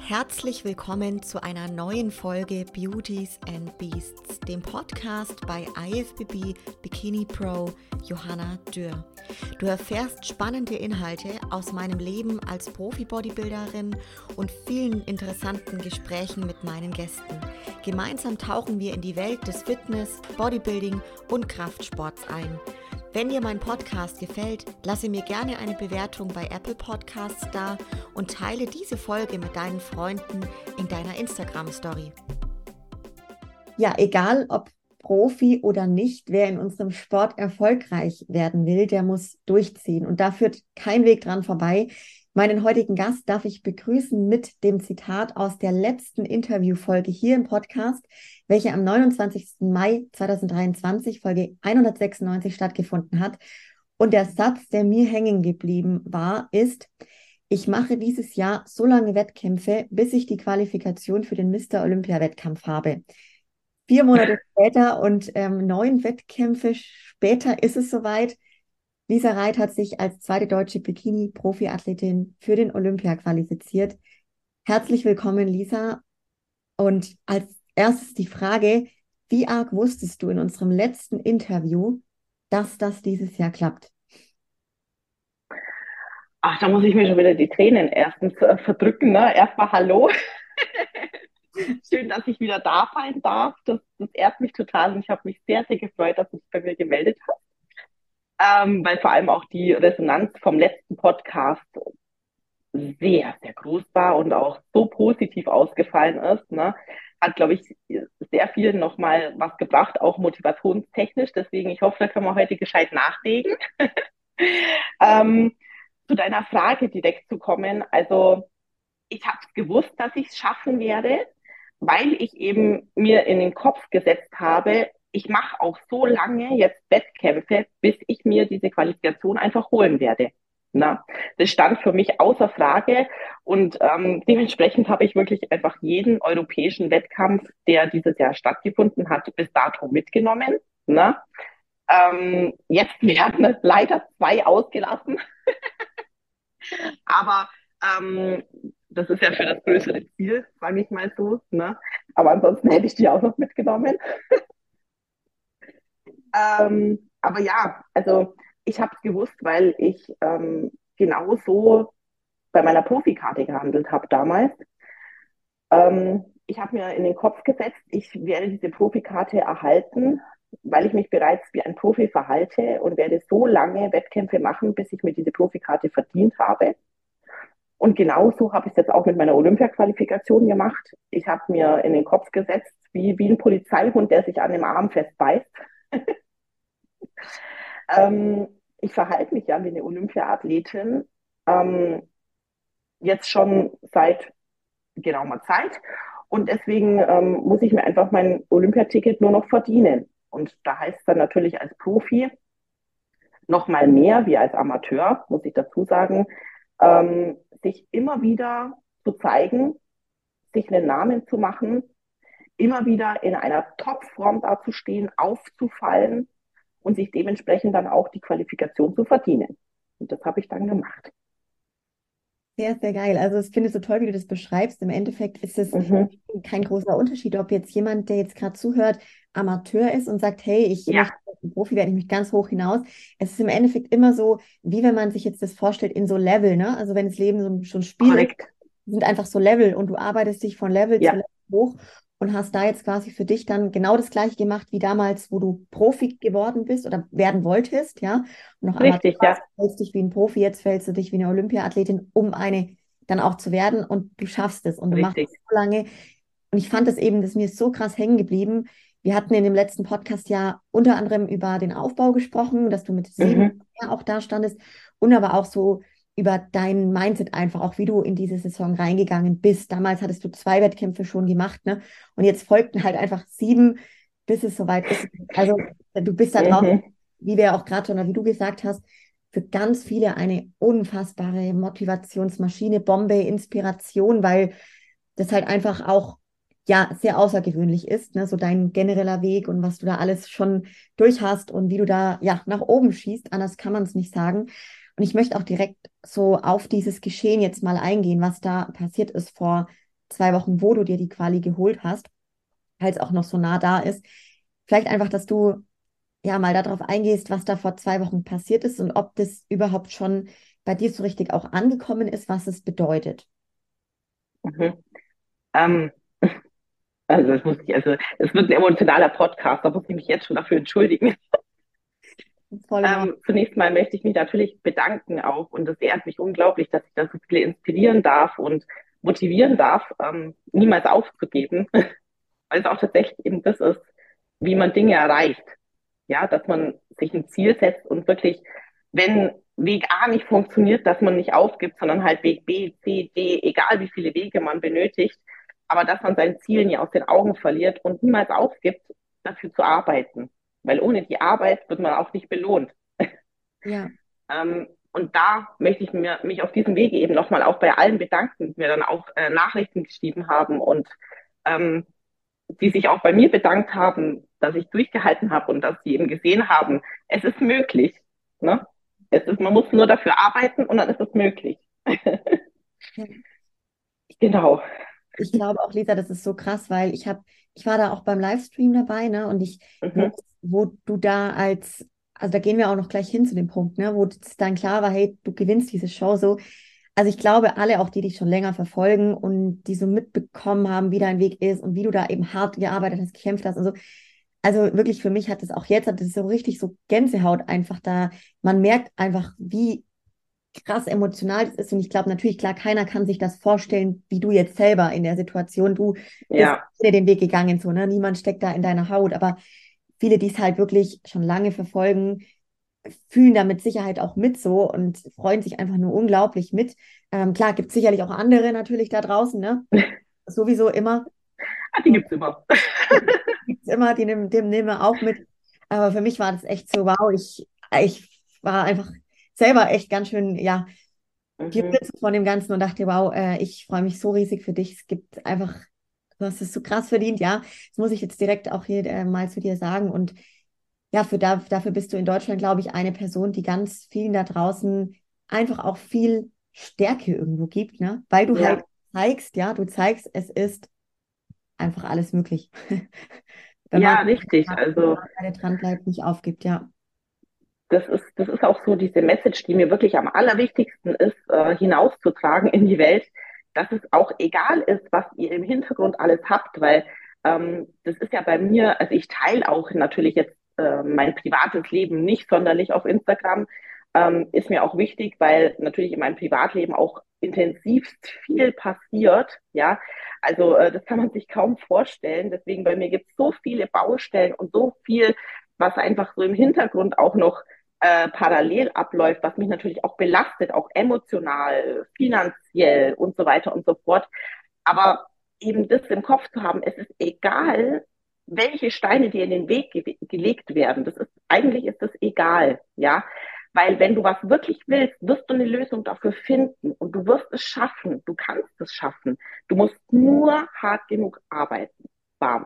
Herzlich willkommen zu einer neuen Folge Beauties and Beasts, dem Podcast bei IFBB Bikini Pro Johanna Dürr. Du erfährst spannende Inhalte aus meinem Leben als Profi-Bodybuilderin und vielen interessanten Gesprächen mit meinen Gästen. Gemeinsam tauchen wir in die Welt des Fitness, Bodybuilding und Kraftsports ein. Wenn dir mein Podcast gefällt, lasse mir gerne eine Bewertung bei Apple Podcasts da und teile diese Folge mit deinen Freunden in deiner Instagram-Story. Ja, egal ob Profi oder nicht, wer in unserem Sport erfolgreich werden will, der muss durchziehen. Und da führt kein Weg dran vorbei. Meinen heutigen Gast darf ich begrüßen mit dem Zitat aus der letzten Interviewfolge hier im Podcast, welche am 29. Mai 2023, Folge 196 stattgefunden hat. Und der Satz, der mir hängen geblieben war, ist: Ich mache dieses Jahr so lange Wettkämpfe, bis ich die Qualifikation für den Mr. Olympia-Wettkampf habe. 4 Monate später und 9 Wettkämpfe später ist es soweit. Lisa Reit hat sich als zweite deutsche Bikini-Profi-Athletin für den Olympia qualifiziert. Herzlich willkommen, Lisa. Und als erstes die Frage: Wie arg wusstest du in unserem letzten Interview, dass das dieses Jahr klappt? Ach, da muss ich mir schon wieder die Tränen erstens verdrücken, ne? Erstmal Hallo. Schön, dass ich wieder da sein darf. Das ehrt mich total und ich habe mich sehr, sehr gefreut, dass du dich bei mir gemeldet hast. Weil vor allem auch die Resonanz vom letzten Podcast sehr, sehr groß war und auch so positiv ausgefallen ist, ne? Hat, glaube ich, sehr vielen nochmal was gebracht, auch motivationstechnisch. Deswegen, ich hoffe, da können wir heute gescheit nachlegen. ähm, zu deiner Frage direkt zu kommen. Also, ich habe gewusst, dass ich es schaffen werde, weil ich eben mir in den Kopf gesetzt habe, ich mache auch so lange jetzt Wettkämpfe, bis ich mir diese Qualifikation einfach holen werde. Na, das stand für mich außer Frage und dementsprechend habe ich wirklich einfach jeden europäischen Wettkampf, der dieses Jahr stattgefunden hat, bis dato mitgenommen. Na? Jetzt werden leider 2 ausgelassen, aber das ist ja für das größere Ziel, sage ich mal so. Ne? Aber ansonsten hätte ich die auch noch mitgenommen. Aber ja, also ich habe es gewusst, weil ich genauso bei meiner Profikarte gehandelt habe damals. Ich habe mir in den Kopf gesetzt, ich werde diese Profikarte erhalten, weil ich mich bereits wie ein Profi verhalte und werde so lange Wettkämpfe machen, bis ich mir diese Profikarte verdient habe. Und genauso habe ich es jetzt auch mit meiner Olympia-Qualifikation gemacht. Ich habe mir in den Kopf gesetzt, wie ein Polizeihund, der sich an dem Arm festbeißt. Ich verhalte mich ja wie eine Olympia-Athletin jetzt schon seit geraumer Zeit. Und deswegen muss ich mir einfach mein Olympiaticket nur noch verdienen. Und da heißt es dann natürlich als Profi noch mal mehr wie als Amateur, muss ich dazu sagen, sich immer wieder zu zeigen, sich einen Namen zu machen, immer wieder in einer Topform dazustehen, aufzufallen und sich dementsprechend dann auch die Qualifikation zu verdienen. Und das habe ich dann gemacht. Sehr, sehr geil. Also ich finde es so toll, wie du das beschreibst. Im Endeffekt ist es Mhm. kein großer Unterschied, ob jetzt jemand, der jetzt gerade zuhört, Amateur ist und sagt, hey, ich Ja, möchte ein Profi werden, ich möchte ganz hoch hinaus. Es ist im Endeffekt immer so, wie wenn man sich jetzt das vorstellt in so Level, ne? Also wenn das Leben so ein Spiel ist, korrekt. sind einfach so Level und du arbeitest dich von Level zu Ja, Level hoch und hast da jetzt quasi für dich dann genau das Gleiche gemacht wie damals, wo du Profi geworden bist oder werden wolltest, ja, und noch Amateur richtig, warst, ja, fällst dich wie ein Profi, jetzt fällst du dich wie eine Olympiaathletin, um eine dann auch zu werden, und du schaffst es und du machst richtig. es so lange. Und ich fand das eben, das ist mir so krass hängen geblieben. Wir hatten in dem letzten Podcast ja unter anderem über den Aufbau gesprochen, dass du mit 7 Mhm. Jahren auch da standest, und aber auch so über dein Mindset einfach, auch wie du in diese Saison reingegangen bist. Damals hattest du 2 Wettkämpfe schon gemacht, ne? Und jetzt folgten halt einfach 7, bis es soweit ist. Also du bist da drauf, Mhm. wie wir auch gerade schon, oder wie du gesagt hast, für ganz viele eine unfassbare Motivationsmaschine, Bombe, Inspiration, weil das halt einfach auch ja sehr außergewöhnlich ist, ne? So dein genereller Weg und was du da alles schon durch hast und wie du da ja nach oben schießt. Anders kann man es nicht sagen. Und ich möchte auch direkt so auf dieses Geschehen jetzt mal eingehen, was da passiert ist vor 2 Wochen, wo du dir die Quali geholt hast, weil es auch noch so nah da ist. Vielleicht einfach, dass du ja mal darauf eingehst, was da vor 2 Wochen passiert ist und ob das überhaupt schon bei dir so richtig auch angekommen ist, was es bedeutet. Mhm. Ähm, also es wird ein emotionaler Podcast, da muss ich mich jetzt schon dafür entschuldigen. Voll in Ordnung. Zunächst mal möchte ich mich natürlich bedanken auch und es ehrt mich unglaublich, dass ich da so viele inspirieren darf und motivieren darf, niemals aufzugeben, weil es auch tatsächlich eben das ist, wie man Dinge erreicht. Ja, dass man sich ein Ziel setzt und wirklich, wenn Weg A nicht funktioniert, dass man nicht aufgibt, sondern halt Weg B, C, D, egal wie viele Wege man benötigt, aber dass man sein Ziel nie aus den Augen verliert und niemals aufgibt, dafür zu arbeiten. Weil ohne die Arbeit wird man auch nicht belohnt. Ja, Und da möchte ich mich auf diesem Wege eben nochmal auch bei allen bedanken, die mir dann auch Nachrichten geschrieben haben und ähm, die sich auch bei mir bedankt haben, dass ich durchgehalten habe und dass sie eben gesehen haben, es ist möglich. Ne? Man muss nur dafür arbeiten und dann ist es möglich. ja. Genau. Ich glaube auch, Lisa, das ist so krass, weil ich war da auch beim Livestream dabei, ne? Und Mhm. wo du da also da gehen wir auch noch gleich hin zu dem Punkt, ne? Wo es dann klar war, hey, du gewinnst diese Show so. Also ich glaube, alle, auch die dich schon länger verfolgen und die so mitbekommen haben, wie dein Weg ist und wie du da eben hart gearbeitet hast, gekämpft hast und so. Also wirklich für mich hat es so richtig so Gänsehaut einfach da. Man merkt einfach, wie krass emotional das ist. Und ich glaube natürlich, klar, keiner kann sich das vorstellen, wie du jetzt selber in der Situation, du bist Ja, den Weg gegangen, so, ne? Niemand steckt da in deiner Haut, aber viele, die es halt wirklich schon lange verfolgen, fühlen da mit Sicherheit auch mit so und freuen sich einfach nur unglaublich mit. Klar, gibt es sicherlich auch andere natürlich da draußen, ne? Sowieso immer. die gibt's immer. Gibt's immer, dem nehmen wir auch mit. Aber für mich war das echt so, wow, ich war einfach selber echt ganz schön, ja, Mhm. gerührt von dem Ganzen und dachte, wow, ich freue mich so riesig für dich. Es gibt einfach, du hast es so krass verdient, ja. Das muss ich jetzt direkt auch hier mal zu dir sagen. Und ja, dafür bist du in Deutschland, glaube ich, eine Person, die ganz vielen da draußen einfach auch viel Stärke irgendwo gibt, ne? Weil du halt Ja, zeigst, ja, du zeigst, es ist einfach alles möglich. Wenn man ja, richtig. Also dran bleibt, nicht aufgibt, ja. das ist auch so diese Message, die mir wirklich am allerwichtigsten ist, hinauszutragen in die Welt, dass es auch egal ist, was ihr im Hintergrund alles habt, weil das ist ja bei mir, also ich teile auch natürlich jetzt mein privates Leben nicht sonderlich auf Instagram, ist mir auch wichtig, weil natürlich in meinem Privatleben auch intensivst viel passiert, ja. Also das kann man sich kaum vorstellen. Deswegen bei mir gibt es so viele Baustellen und so viel, was einfach so im Hintergrund auch noch parallel abläuft, was mich natürlich auch belastet, auch emotional, finanziell und so weiter und so fort. Aber eben das im Kopf zu haben, es ist egal, welche Steine dir in den Weg gelegt werden. Eigentlich ist das egal, ja. Weil wenn du was wirklich willst, wirst du eine Lösung dafür finden und du wirst es schaffen. Du kannst es schaffen. Du musst nur hart genug arbeiten. Bam.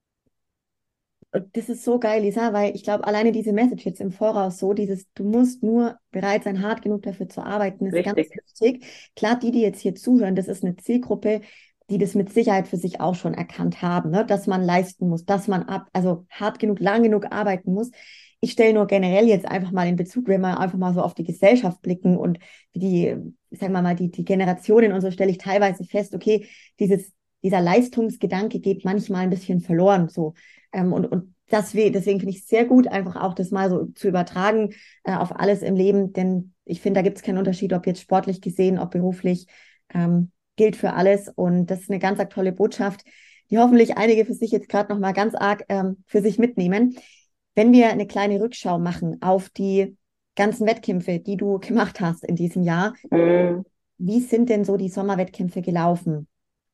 Und das ist so geil, Lisa, weil ich glaube, alleine diese Message jetzt im Voraus so, du musst nur bereit sein, hart genug dafür zu arbeiten, ist ganz Richtig. wichtig. Klar, die jetzt hier zuhören, das ist eine Zielgruppe, die das mit Sicherheit für sich auch schon erkannt haben, ne? Dass man leisten muss, dass man also hart genug, lang genug arbeiten muss. Ich stelle nur generell jetzt einfach mal in Bezug, wenn wir einfach mal so auf die Gesellschaft blicken und sagen wir mal, die Generationen und so, stelle ich teilweise fest, okay, dieser Leistungsgedanke geht manchmal ein bisschen verloren, so. Deswegen finde ich es sehr gut, einfach auch das mal so zu übertragen auf alles im Leben, denn ich finde, da gibt es keinen Unterschied, ob jetzt sportlich gesehen, ob beruflich, gilt für alles. Und das ist eine ganz tolle Botschaft, die hoffentlich einige für sich jetzt gerade nochmal ganz arg für sich mitnehmen. Wenn wir eine kleine Rückschau machen auf die ganzen Wettkämpfe, die du gemacht hast in diesem Jahr, Mm. wie sind denn so die Sommerwettkämpfe gelaufen?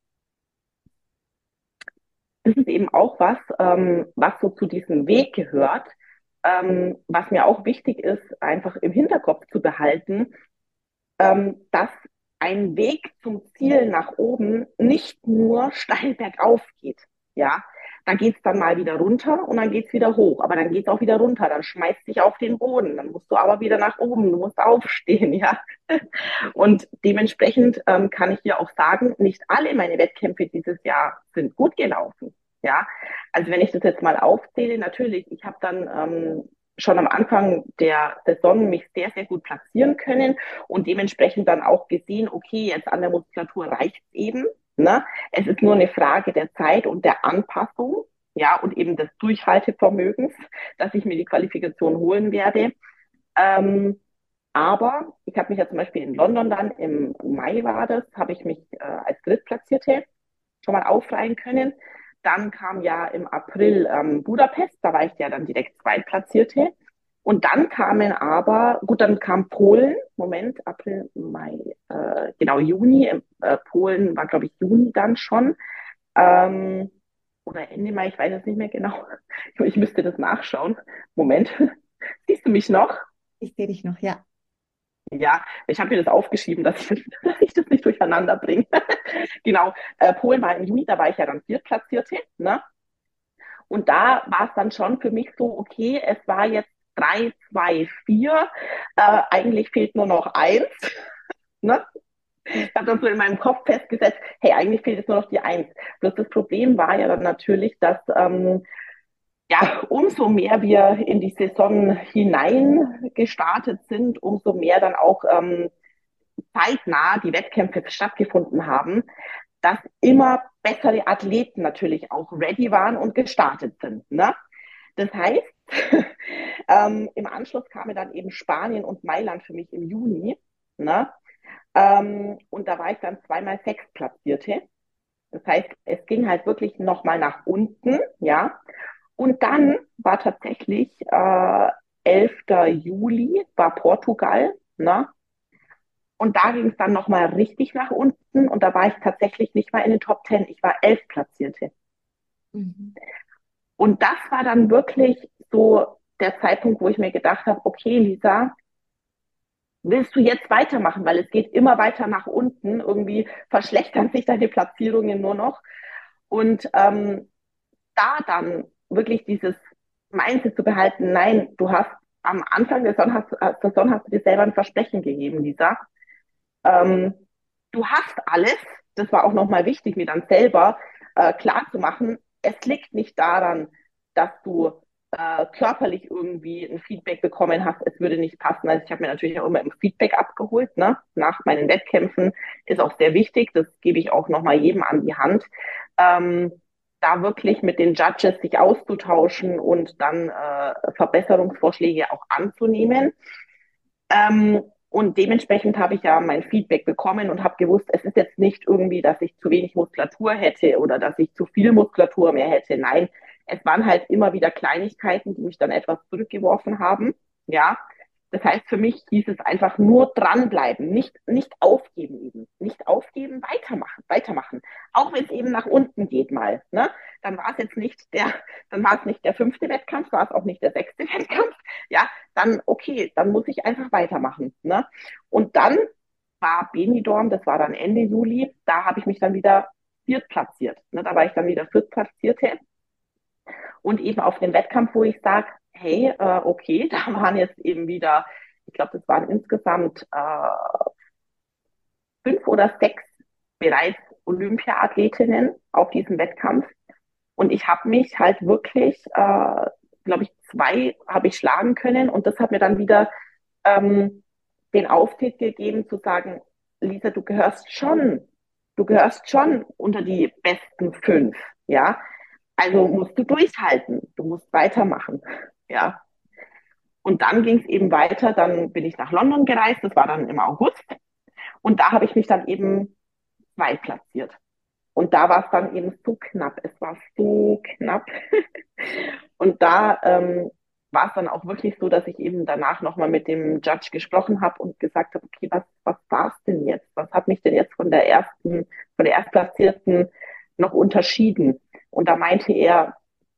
Das ist eben auch was, was so zu diesem Weg gehört, was mir auch wichtig ist, einfach im Hinterkopf zu behalten, dass ein Weg zum Ziel nach oben nicht nur steil bergauf geht, ja, Da geht's dann mal wieder runter und dann geht's wieder hoch. Aber dann geht's auch wieder runter. Dann schmeißt dich auf den Boden. Dann musst du aber wieder nach oben. Du musst aufstehen, ja. Und dementsprechend kann ich dir auch sagen, nicht alle meine Wettkämpfe dieses Jahr sind gut gelaufen. Ja, also wenn ich das jetzt mal aufzähle, natürlich, ich habe dann schon am Anfang der Saison mich sehr, sehr gut platzieren können und dementsprechend dann auch gesehen, okay, jetzt an der Muskulatur reicht es eben. Ne? Es ist nur eine Frage der Zeit und der Anpassung, ja, und eben des Durchhaltevermögens, dass ich mir die Qualifikation holen werde. Ähm, aber ich habe mich ja zum Beispiel in London dann, im Mai war das, habe ich mich als Drittplatzierte schon mal aufreihen können. Dann kam ja im April Budapest, da war ich ja dann direkt Zweitplatzierte. Und dann kamen aber, gut, dann kam Polen, Moment, April, Mai, genau, Juni, Polen war, glaube ich, Juni dann schon. Ähm, oder Ende Mai, ich weiß es nicht mehr genau. Ich müsste das nachschauen. Moment, siehst du mich noch? Ich sehe dich noch, ja. Ja, ich habe mir das aufgeschrieben, dass ich das nicht durcheinander bringe. Genau, Polen war im Juni, da war ich ja dann Viertplatzierte. Ne? Und da war es dann schon für mich so, okay, es war jetzt 3, 2, 4. Eigentlich fehlt nur noch eins. Ne? Ich habe dann so in meinem Kopf festgesetzt, hey, eigentlich fehlt jetzt nur noch die Eins. Bloß das Problem war ja dann natürlich, dass ja, umso mehr wir in die Saison hinein gestartet sind, umso mehr dann auch zeitnah die Wettkämpfe stattgefunden haben, dass immer bessere Athleten natürlich auch ready waren und gestartet sind. Ne? Das heißt, im Anschluss kamen dann eben Spanien und Mailand für mich im Juni. Ne? Und da war ich dann zweimal Sechstplatzierte. Das heißt, es ging halt wirklich nochmal nach unten, ja. Und dann war tatsächlich 11. Juli, war Portugal, ne? Und da ging es dann nochmal richtig nach unten und da war ich tatsächlich nicht mal in den Top 10. Ich war 11 Platzierte. Mhm. Und das war dann wirklich so der Zeitpunkt, wo ich mir gedacht habe, okay, Lisa, willst du jetzt weitermachen? Weil es geht immer weiter nach unten. Irgendwie verschlechtern sich deine Platzierungen nur noch. Und da dann wirklich dieses Mindset zu behalten, nein, du hast am Anfang der Saison hast du dir selber ein Versprechen gegeben, Lisa. Ähm, du hast alles, das war auch nochmal wichtig, mir dann selber klar zu machen, es liegt nicht daran, dass du körperlich irgendwie ein Feedback bekommen hast, es würde nicht passen. Also ich habe mir natürlich auch immer im Feedback abgeholt, ne? Nach meinen Wettkämpfen ist auch sehr wichtig, das gebe ich auch nochmal jedem an die Hand. Ähm, da wirklich mit den Judges sich auszutauschen und dann Verbesserungsvorschläge auch anzunehmen. Und dementsprechend habe ich ja mein Feedback bekommen und habe gewusst, es ist jetzt nicht irgendwie, dass ich zu wenig Muskulatur hätte oder dass ich zu viel Muskulatur mehr hätte. Nein, es waren halt immer wieder Kleinigkeiten, die mich dann etwas zurückgeworfen haben. Ja, das heißt, für mich hieß es einfach nur dranbleiben, nicht aufgeben eben. Nicht aufgeben, weitermachen, weitermachen. Auch wenn es eben nach unten geht mal. Ne? Dann war es jetzt nicht dann war es nicht der 5. Wettkampf, war es auch nicht der 6. Wettkampf. Ja, dann okay, dann muss ich einfach weitermachen. Ne? Und dann war Benidorm, das war dann Ende Juli, da habe ich mich dann wieder viertplatziert. Ne? Da war ich dann wieder viertplatzierte und eben auf dem Wettkampf, wo ich sage, hey, okay, da waren jetzt eben wieder, ich glaube, das waren insgesamt 5 oder 6 bereits Olympiathletinnen auf diesem Wettkampf. Und ich habe mich halt wirklich, glaube ich, 2 habe ich schlagen können. Und das hat mir dann wieder den Auftritt gegeben, zu sagen, Lisa, du gehörst schon unter die besten 5, ja. Also musst du durchhalten, du musst weitermachen, ja. Und dann ging es eben weiter, dann bin ich nach London gereist, das war dann im August. Und da habe ich mich dann eben zweitplatziert. Und da war es dann eben so knapp. Es war so knapp. Und da war es dann auch wirklich so, dass ich eben danach nochmal mit dem Judge gesprochen habe und gesagt habe, okay, was war es denn jetzt? Was hat mich denn jetzt von der Erstplatzierten noch unterschieden? Und da meinte er,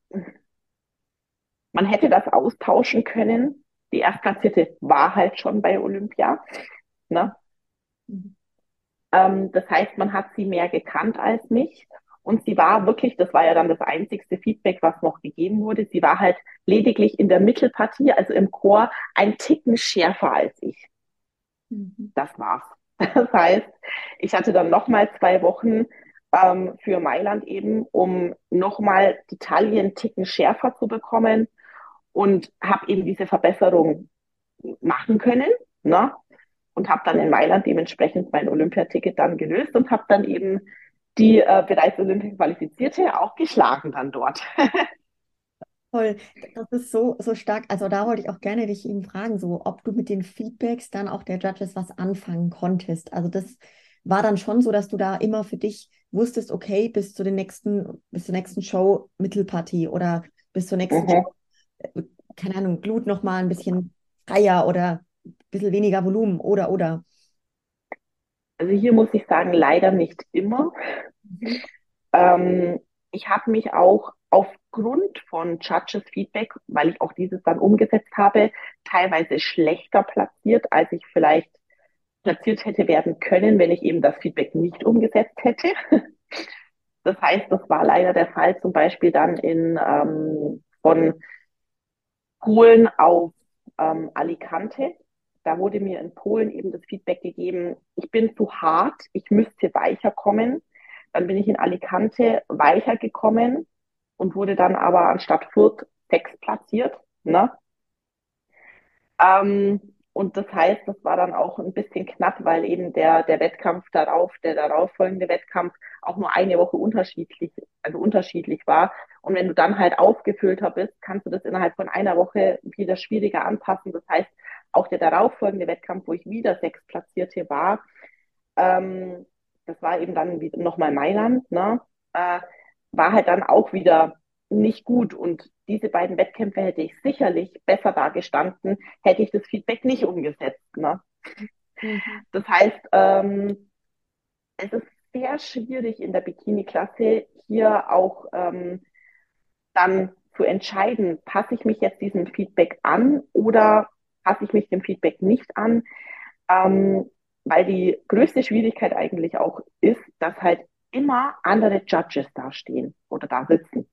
man hätte das austauschen können. Die Erstplatzierte war halt schon bei Olympia. Ne? Mhm. Das heißt, man hat sie mehr gekannt als mich. Und sie war wirklich, das war ja dann das einzigste Feedback, was noch gegeben wurde, sie war halt lediglich in der Mittelpartie, also im Chor, ein Ticken schärfer als ich. Mhm. Das war's. Das heißt, ich hatte dann nochmal 2 Wochen für Mailand eben, um nochmal die Taille einen Ticken schärfer zu bekommen und habe eben diese Verbesserung machen können. Ne? Und habe dann in Mailand dementsprechend mein Olympiaticket dann gelöst und habe dann eben die bereits Olympia qualifizierte auch geschlagen dann dort. Toll, das ist so stark. Also da wollte ich auch gerne dich eben fragen, so ob du mit den Feedbacks dann auch der Judges was anfangen konntest. Also das war dann schon so, dass du da immer für dich wusstest, okay, bis zur nächsten Show Mittelpartie oder bis zur nächsten Mhm. Show, äh, keine Ahnung, Glut noch mal ein bisschen freier oder ein bisschen weniger Volumen oder. Also hier muss ich sagen, leider nicht immer. Mhm. Ähm, Ich habe mich auch aufgrund von Judges Feedback, weil ich auch dieses dann umgesetzt habe, teilweise schlechter platziert, als ich vielleicht platziert hätte werden können, wenn ich eben das Feedback nicht umgesetzt hätte. Das heißt, das war leider der Fall, zum Beispiel dann von Polen auf Alicante. Da wurde mir in Polen eben das Feedback gegeben, ich bin zu hart, ich müsste weicher kommen. Dann bin ich in Alicante weicher gekommen und wurde dann aber anstatt Fürth 6 platziert. Ne? Und das heißt, das war dann auch ein bisschen knapp, weil eben der Wettkampf darauf, der darauffolgende Wettkampf auch nur eine Woche unterschiedlich war. Und wenn du dann halt aufgefüllter bist, kannst du das innerhalb von einer Woche wieder schwieriger anpassen. Das heißt, auch der darauffolgende Wettkampf, wo ich wieder 6 Platzierte war, ähm, das war eben dann nochmal Mailand, ne? Äh, war halt dann auch wieder nicht gut. Und diese beiden Wettkämpfe hätte ich sicherlich besser dargestanden, hätte ich das Feedback nicht umgesetzt. Ne? Mhm. Das heißt, es ist sehr schwierig in der Bikini-Klasse hier auch dann zu entscheiden, passe ich mich jetzt diesem Feedback an oder passe ich mich dem Feedback nicht an. Weil die größte Schwierigkeit eigentlich auch ist, dass halt immer andere Judges da stehen oder da sitzen.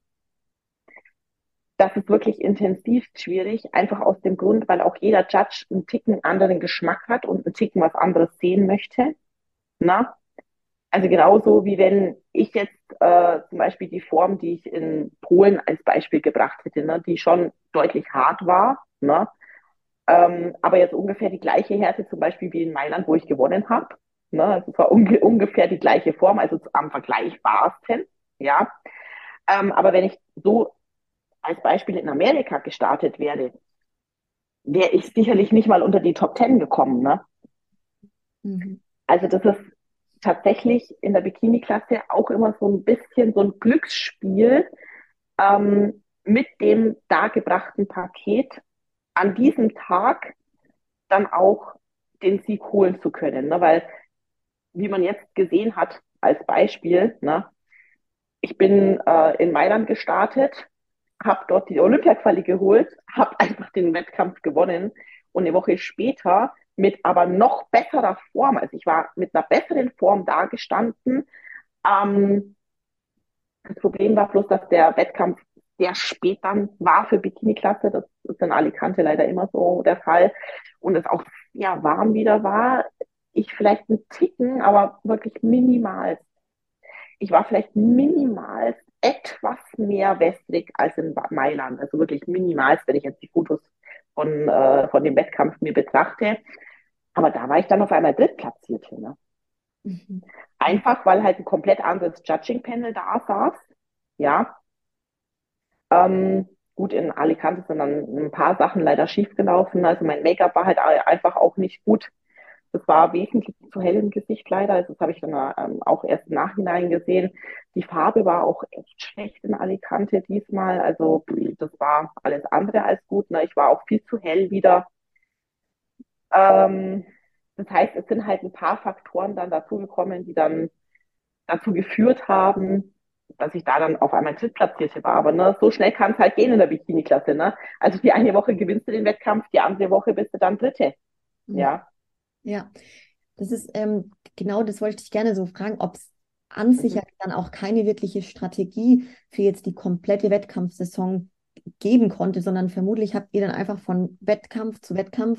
Das ist wirklich intensiv schwierig, einfach aus dem Grund, weil auch jeder Judge einen Ticken anderen Geschmack hat und einen Ticken was anderes sehen möchte. Na? Also genauso wie wenn ich jetzt zum Beispiel die Form, die ich in Polen als Beispiel gebracht hätte, ne, die schon deutlich hart war, ne, aber jetzt ungefähr die gleiche Härte zum Beispiel wie in Mailand, wo ich gewonnen habe. Ne, also es war ungefähr die gleiche Form, also am vergleichbarsten. Ja, aber wenn ich so als Beispiel in Amerika gestartet wäre, wäre ich sicherlich nicht mal unter die Top 10 gekommen. Ne? Mhm. Also das ist tatsächlich in der Bikini-Klasse auch immer so ein bisschen so ein Glücksspiel mit dem dargebrachten Paket an diesem Tag dann auch den Sieg holen zu können. Ne? Weil, wie man jetzt gesehen hat, als Beispiel, ne? Ich bin in Mailand gestartet, habe dort die Olympia-Quali geholt, habe einfach den Wettkampf gewonnen und eine Woche später mit aber noch besserer Form, also ich war mit einer besseren Form dagestanden. Ähm, Das Problem war bloß, dass der Wettkampf sehr spät dann war für Bikini-Klasse. Das ist in Alicante leider immer so der Fall. Und es auch sehr warm wieder war. Ich vielleicht einen Ticken, aber wirklich minimal. Ich war vielleicht minimal etwas mehr wässrig als in Mailand. Also wirklich minimal, wenn ich jetzt die Fotos von dem Wettkampf mir betrachte. Aber da war ich dann auf einmal Drittplatzierte. Ne? Mhm. Einfach, weil halt ein komplett anderes Judging-Panel da saß. Ja, gut, in Alicante sind dann ein paar Sachen leider schief gelaufen. Also mein Make-up war halt einfach auch nicht gut. Das war wesentlich zu hell im Gesicht leider. Also das habe ich dann auch erst im Nachhinein gesehen. Die Farbe war auch echt schlecht in Alicante diesmal. Also das war alles andere als gut. Ne? Ich war auch viel zu hell wieder. Ähm, Das heißt, es sind halt ein paar Faktoren dann dazugekommen, die dann dazu geführt haben, dass ich da dann auf einmal Drittplatzierte war. Aber ne, so schnell kann es halt gehen in der Bikini-Klasse. Ne? Also die eine Woche gewinnst du den Wettkampf, die andere Woche bist du dann Dritte. Mhm. Ja. Ja, das ist genau das wollte ich dich gerne so fragen, ob es an sich Mhm. ja dann auch keine wirkliche Strategie für jetzt die komplette Wettkampfsaison geben konnte, sondern vermutlich habt ihr dann einfach von Wettkampf zu Wettkampf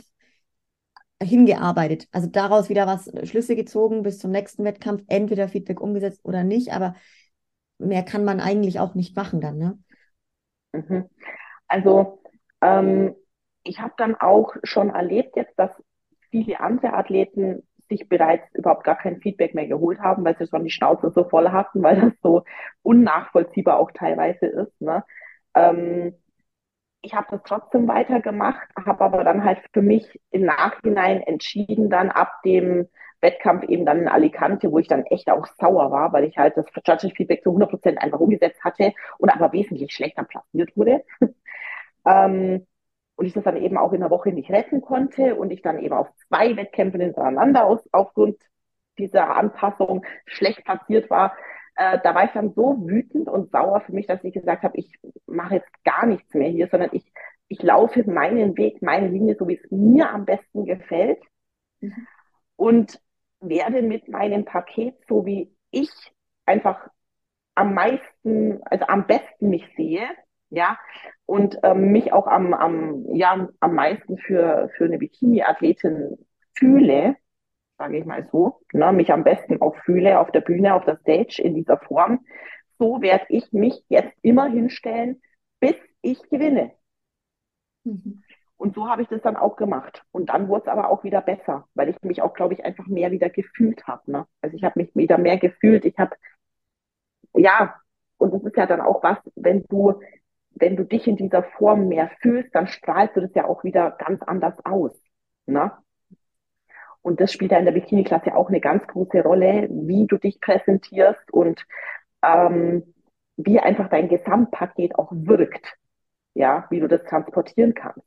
hingearbeitet. Also daraus wieder was Schlüsse gezogen bis zum nächsten Wettkampf, entweder Feedback umgesetzt oder nicht, aber mehr kann man eigentlich auch nicht machen dann, ne? Mhm. Also ähm, ich habe dann auch schon erlebt jetzt, dass viele andere Athleten sich bereits überhaupt gar kein Feedback mehr geholt haben, weil sie schon die Schnauze so voll hatten, weil das so unnachvollziehbar auch teilweise ist. Ne? Ähm, Ich habe das trotzdem weitergemacht, habe aber dann halt für mich im Nachhinein entschieden, dann ab dem Wettkampf eben dann in Alicante, wo ich dann echt auch sauer war, weil ich halt das Judging Feedback zu 100% einfach umgesetzt hatte und aber wesentlich schlechter platziert wurde. Ähm, und ich das dann eben auch in der Woche nicht retten konnte und ich dann eben auf 2 Wettkämpfen hintereinander aufgrund dieser Anpassung schlecht platziert war. Da war ich dann so wütend und sauer für mich, dass ich gesagt habe, ich mache jetzt gar nichts mehr hier, sondern ich laufe meinen Weg, meine Linie, so wie es mir am besten gefällt Mhm. und werde mit meinem Paket, so wie ich einfach am meisten, also am besten mich sehe, ja, und mich auch ja, am meisten für eine Bikini-Athletin fühle, sage ich mal so, ne, mich am besten auch fühle auf der Bühne, auf der Stage in dieser Form, so werde ich mich jetzt immer hinstellen, bis ich gewinne. Mhm. Und so habe ich das dann auch gemacht. Und dann wurde es aber auch wieder besser, weil ich mich auch, glaube ich, einfach mehr wieder gefühlt habe. Ne? Also ich habe mich wieder mehr gefühlt. Ich habe, ja, und das ist ja dann auch was, wenn du dich in dieser Form mehr fühlst, dann strahlst du das ja auch wieder ganz anders aus. Ne? Und das spielt ja in der Bikini-Klasse auch eine ganz große Rolle, wie du dich präsentierst und ähm, wie einfach dein Gesamtpaket auch wirkt, ja, wie du das transportieren kannst.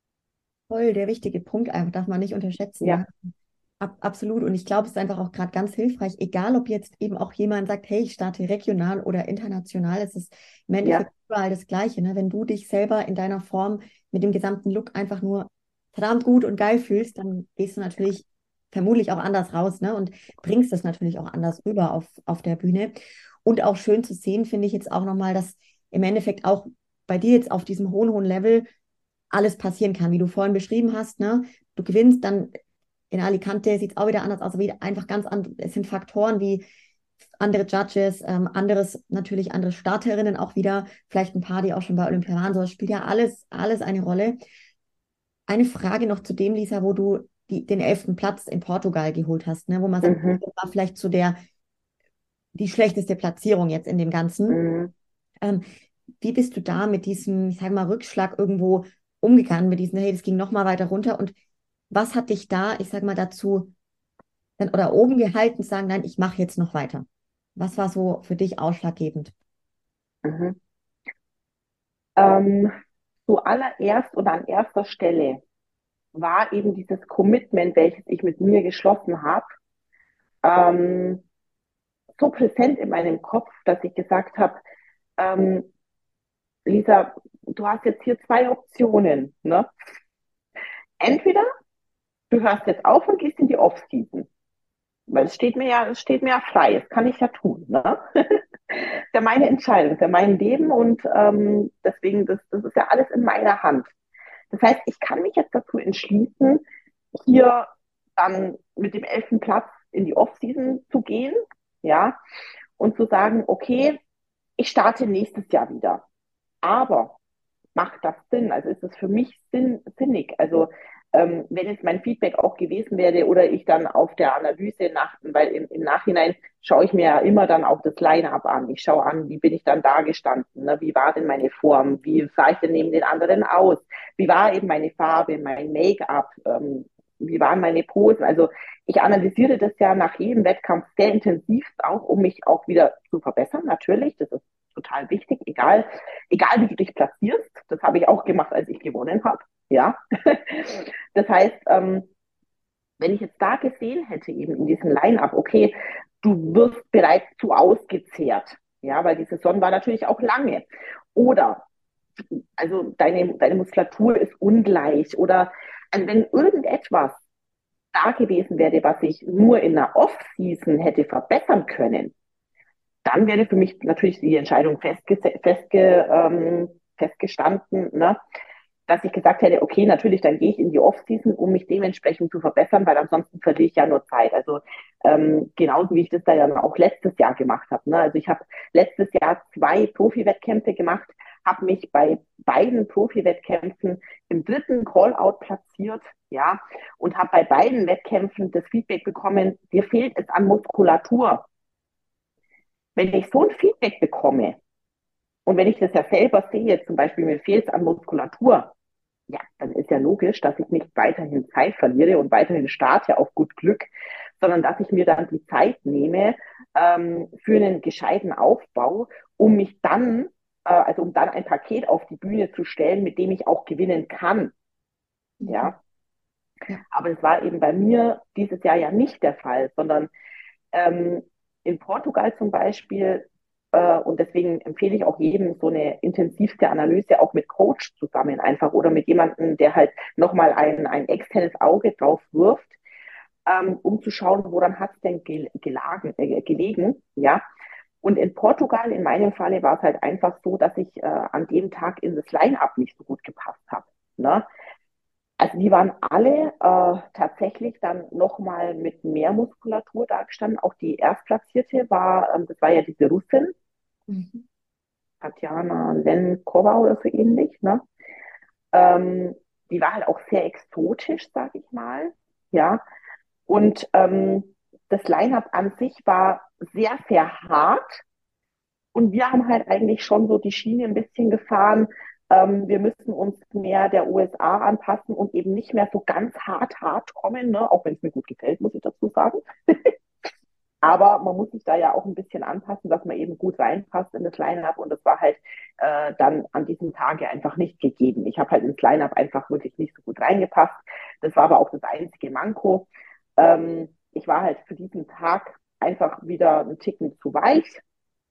Voll der wichtige Punkt, einfach darf man nicht unterschätzen, ne? Ja, Absolut. Und ich glaube, es ist einfach auch gerade ganz hilfreich, egal ob jetzt eben auch jemand sagt, hey, ich starte regional oder international, es ist im Endeffekt ja, überall das Gleiche, ne? Wenn du dich selber in deiner Form mit dem gesamten Look einfach nur verdammt gut und geil fühlst, dann gehst du natürlich vermutlich auch anders raus, ne? Und bringst das natürlich auch anders rüber auf der Bühne. Und auch schön zu sehen, finde ich jetzt auch nochmal, dass im Endeffekt auch bei dir jetzt auf diesem hohen Level alles passieren kann, wie du vorhin beschrieben hast, ne? Du gewinnst, dann in Alicante sieht es auch wieder anders aus, aber wieder einfach ganz andere. Es sind Faktoren wie andere Judges, natürlich andere Starterinnen auch wieder, vielleicht ein paar, die auch schon bei Olympia waren. So, das spielt ja alles eine Rolle. Eine Frage noch zu dem, Lisa, wo du den 11. Platz in Portugal geholt hast, ne? Wo man sagt, mhm, das war vielleicht so die schlechteste Platzierung jetzt in dem Ganzen. mhm, Ähm, Wie bist du da mit diesem, ich sage mal, Rückschlag irgendwo umgegangen, mit diesem, hey, das ging noch mal weiter runter, und was hat dich da, ich sage mal, dazu dann oder oben gehalten, zu sagen, nein, ich mache jetzt noch weiter? Was war so für dich ausschlaggebend? mhm. Ähm, Zuallererst und an erster Stelle war eben dieses Commitment, welches ich mit mir geschlossen habe, ähm, so präsent in meinem Kopf, dass ich gesagt habe, ähm, Lisa, du hast jetzt hier 2 Optionen. Ne? Entweder du hörst jetzt auf und gehst in die Off-Season, weil es steht mir ja frei, das kann ich ja tun. Ne? Das ist ja meine Entscheidung, das ist ja mein Leben und deswegen, das ist ja alles in meiner Hand. Das heißt, ich kann mich jetzt dazu entschließen, hier dann mit dem 11. Platz in die Off-Season zu gehen, ja, und zu sagen, okay, ich starte nächstes Jahr wieder. Aber macht das Sinn? Also ist es für mich sinnig? Also wenn jetzt mein Feedback auch gewesen wäre oder ich dann auf der Analyse weil im Nachhinein schaue ich mir ja immer dann auch das Line-up an. Ich schaue an, wie bin ich dann da gestanden? Ne? Wie war denn meine Form? Wie sah ich denn neben den anderen aus? Wie war eben meine Farbe, mein Make-up? Wie waren meine Posen? Also ich analysiere das ja nach jedem Wettkampf sehr intensiv auch, um mich auch wieder zu verbessern, natürlich. Das ist total wichtig, egal wie du dich platzierst. Das habe ich auch gemacht, als ich gewonnen habe. Ja. Das heißt, wenn ich jetzt da gesehen hätte, eben in diesem Line-up, okay, du wirst bereits zu ausgezehrt. Ja, weil die Saison war natürlich auch lange. Oder, also deine Muskulatur ist ungleich. Oder, also wenn irgendetwas da gewesen wäre, was ich nur in einer Off-Season hätte verbessern können, dann wäre für mich natürlich die Entscheidung festgestanden, ne? Dass ich gesagt hätte, okay, natürlich, dann gehe ich in die Off-Season, um mich dementsprechend zu verbessern, weil ansonsten verliere ich ja nur Zeit. Also genauso wie ich das da ja auch letztes Jahr gemacht habe. Ne? Also ich habe letztes Jahr 2 Profi-Wettkämpfe gemacht, habe mich bei beiden Profi-Wettkämpfen im dritten Call-out platziert, ja, und habe bei beiden Wettkämpfen das Feedback bekommen, dir fehlt es an Muskulatur. Wenn ich so ein Feedback bekomme und wenn ich das ja selber sehe, zum Beispiel mir fehlt es an Muskulatur, ja, dann ist ja logisch, dass ich nicht weiterhin Zeit verliere und weiterhin starte auf gut Glück, sondern dass ich mir dann die Zeit nehme für einen gescheiten Aufbau, um mich dann, also um dann ein Paket auf die Bühne zu stellen, mit dem ich auch gewinnen kann. Mhm. Ja, Ja. aber das war eben bei mir dieses Jahr ja nicht der Fall, sondern ähm, in Portugal zum Beispiel, und deswegen empfehle ich auch jedem so eine intensivste Analyse auch mit Coach zusammen einfach oder mit jemandem, der halt nochmal ein externes Auge drauf wirft, um zu schauen, woran hat es denn gelegen, ja. Und in Portugal, in meinem Falle, war es halt einfach so, dass ich an dem Tag in das Line-Up nicht so gut gepasst habe. Ne? Also die waren alle tatsächlich dann nochmal mit mehr Muskulatur dargestanden. Auch die Erstplatzierte war, das war ja diese Russin, Mhm. Tatjana Lenkova oder so ähnlich. Ne? Ähm, die war halt auch sehr exotisch, sag ich mal. Ja. Und das Line-Up an sich war sehr, sehr hart. Und wir haben halt eigentlich schon so die Schiene ein bisschen gefahren. Wir müssen uns mehr der USA anpassen und eben nicht mehr so ganz hart kommen, ne? Auch wenn es mir gut gefällt, muss ich dazu sagen. Aber man muss sich da ja auch ein bisschen anpassen, dass man eben gut reinpasst in das Line-Up. Und das war halt dann an diesem Tage einfach nicht gegeben. Ich habe halt ins Line-Up einfach wirklich nicht so gut reingepasst. Das war aber auch das einzige Manko. Ich war halt für diesen Tag einfach wieder ein Ticken zu weich.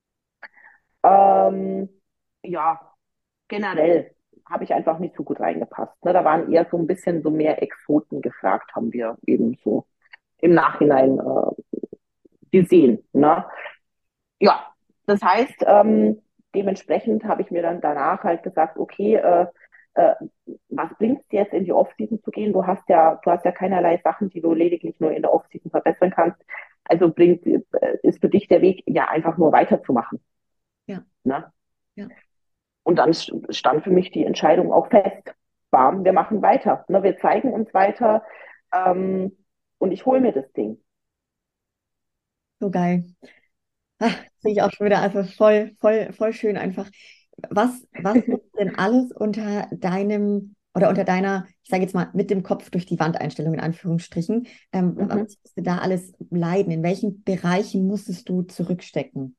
Ähm, ja, generell habe ich einfach nicht so gut reingepasst. Ne? Da waren eher so ein bisschen so mehr Exoten gefragt, haben wir eben so im Nachhinein gesehen. Ne? Ja, das heißt, dementsprechend habe ich mir dann danach halt gesagt, okay, äh, was bringt es dir jetzt in die Offseason zu gehen? Du hast ja keinerlei Sachen, die du lediglich nur in der Offseason verbessern kannst. Also ist für dich der Weg ja einfach nur weiterzumachen. Ja. Ne? Ja. Und dann stand für mich die Entscheidung auch fest. Bam, wir machen weiter. Ne, wir zeigen uns weiter ähm, und ich hole mir das Ding. So geil. Ach, sehe ich auch schon wieder einfach voll schön einfach. Was muss denn alles unter deinem oder unter deiner, ich sage jetzt mal, mit dem Kopf durch die Wand Einstellung in Anführungsstrichen, Mhm. was musste da alles leiden? In welchen Bereichen musstest du zurückstecken?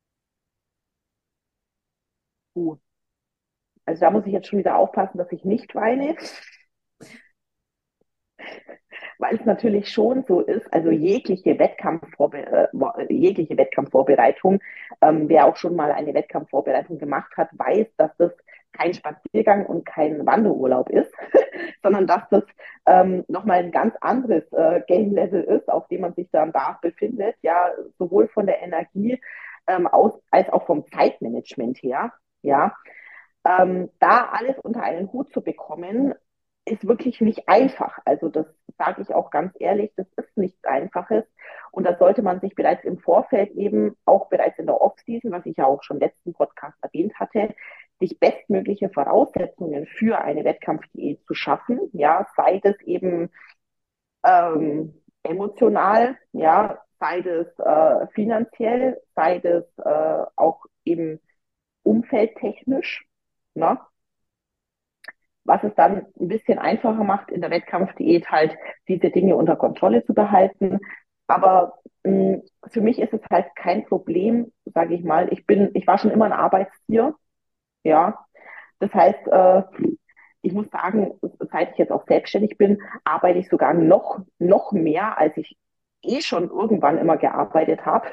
Gut. Also da muss ich jetzt schon wieder aufpassen, dass ich nicht weine, weil es natürlich schon so ist, also jegliche Wettkampfvorbereitung, wer auch schon mal eine Wettkampfvorbereitung gemacht hat, weiß, dass das kein Spaziergang und kein Wanderurlaub ist, sondern dass das nochmal ein ganz anderes Game-Level ist, auf dem man sich dann da befindet, ja, sowohl von der Energie als auch vom Zeitmanagement her, ja. Da alles unter einen Hut zu bekommen, ist wirklich nicht einfach. Also das sage ich auch ganz ehrlich, das ist nichts Einfaches. Und da sollte man sich bereits im Vorfeld eben, auch bereits in der Off-Season, was ich ja auch schon im letzten Podcast erwähnt hatte, sich bestmögliche Voraussetzungen für eine Wettkampfdiät zu schaffen. Ja, sei das eben emotional, ja, sei das finanziell, sei das auch eben umfeldtechnisch. Ne? Was es dann ein bisschen einfacher macht, in der Wettkampfdiät halt diese Dinge unter Kontrolle zu behalten. Aber für mich ist es halt kein Problem, sage ich mal. Ich war schon immer ein Arbeitstier, ja. Das heißt, ich muss sagen, seit ich jetzt auch selbstständig bin, arbeite ich sogar noch mehr, als ich schon irgendwann immer gearbeitet habe.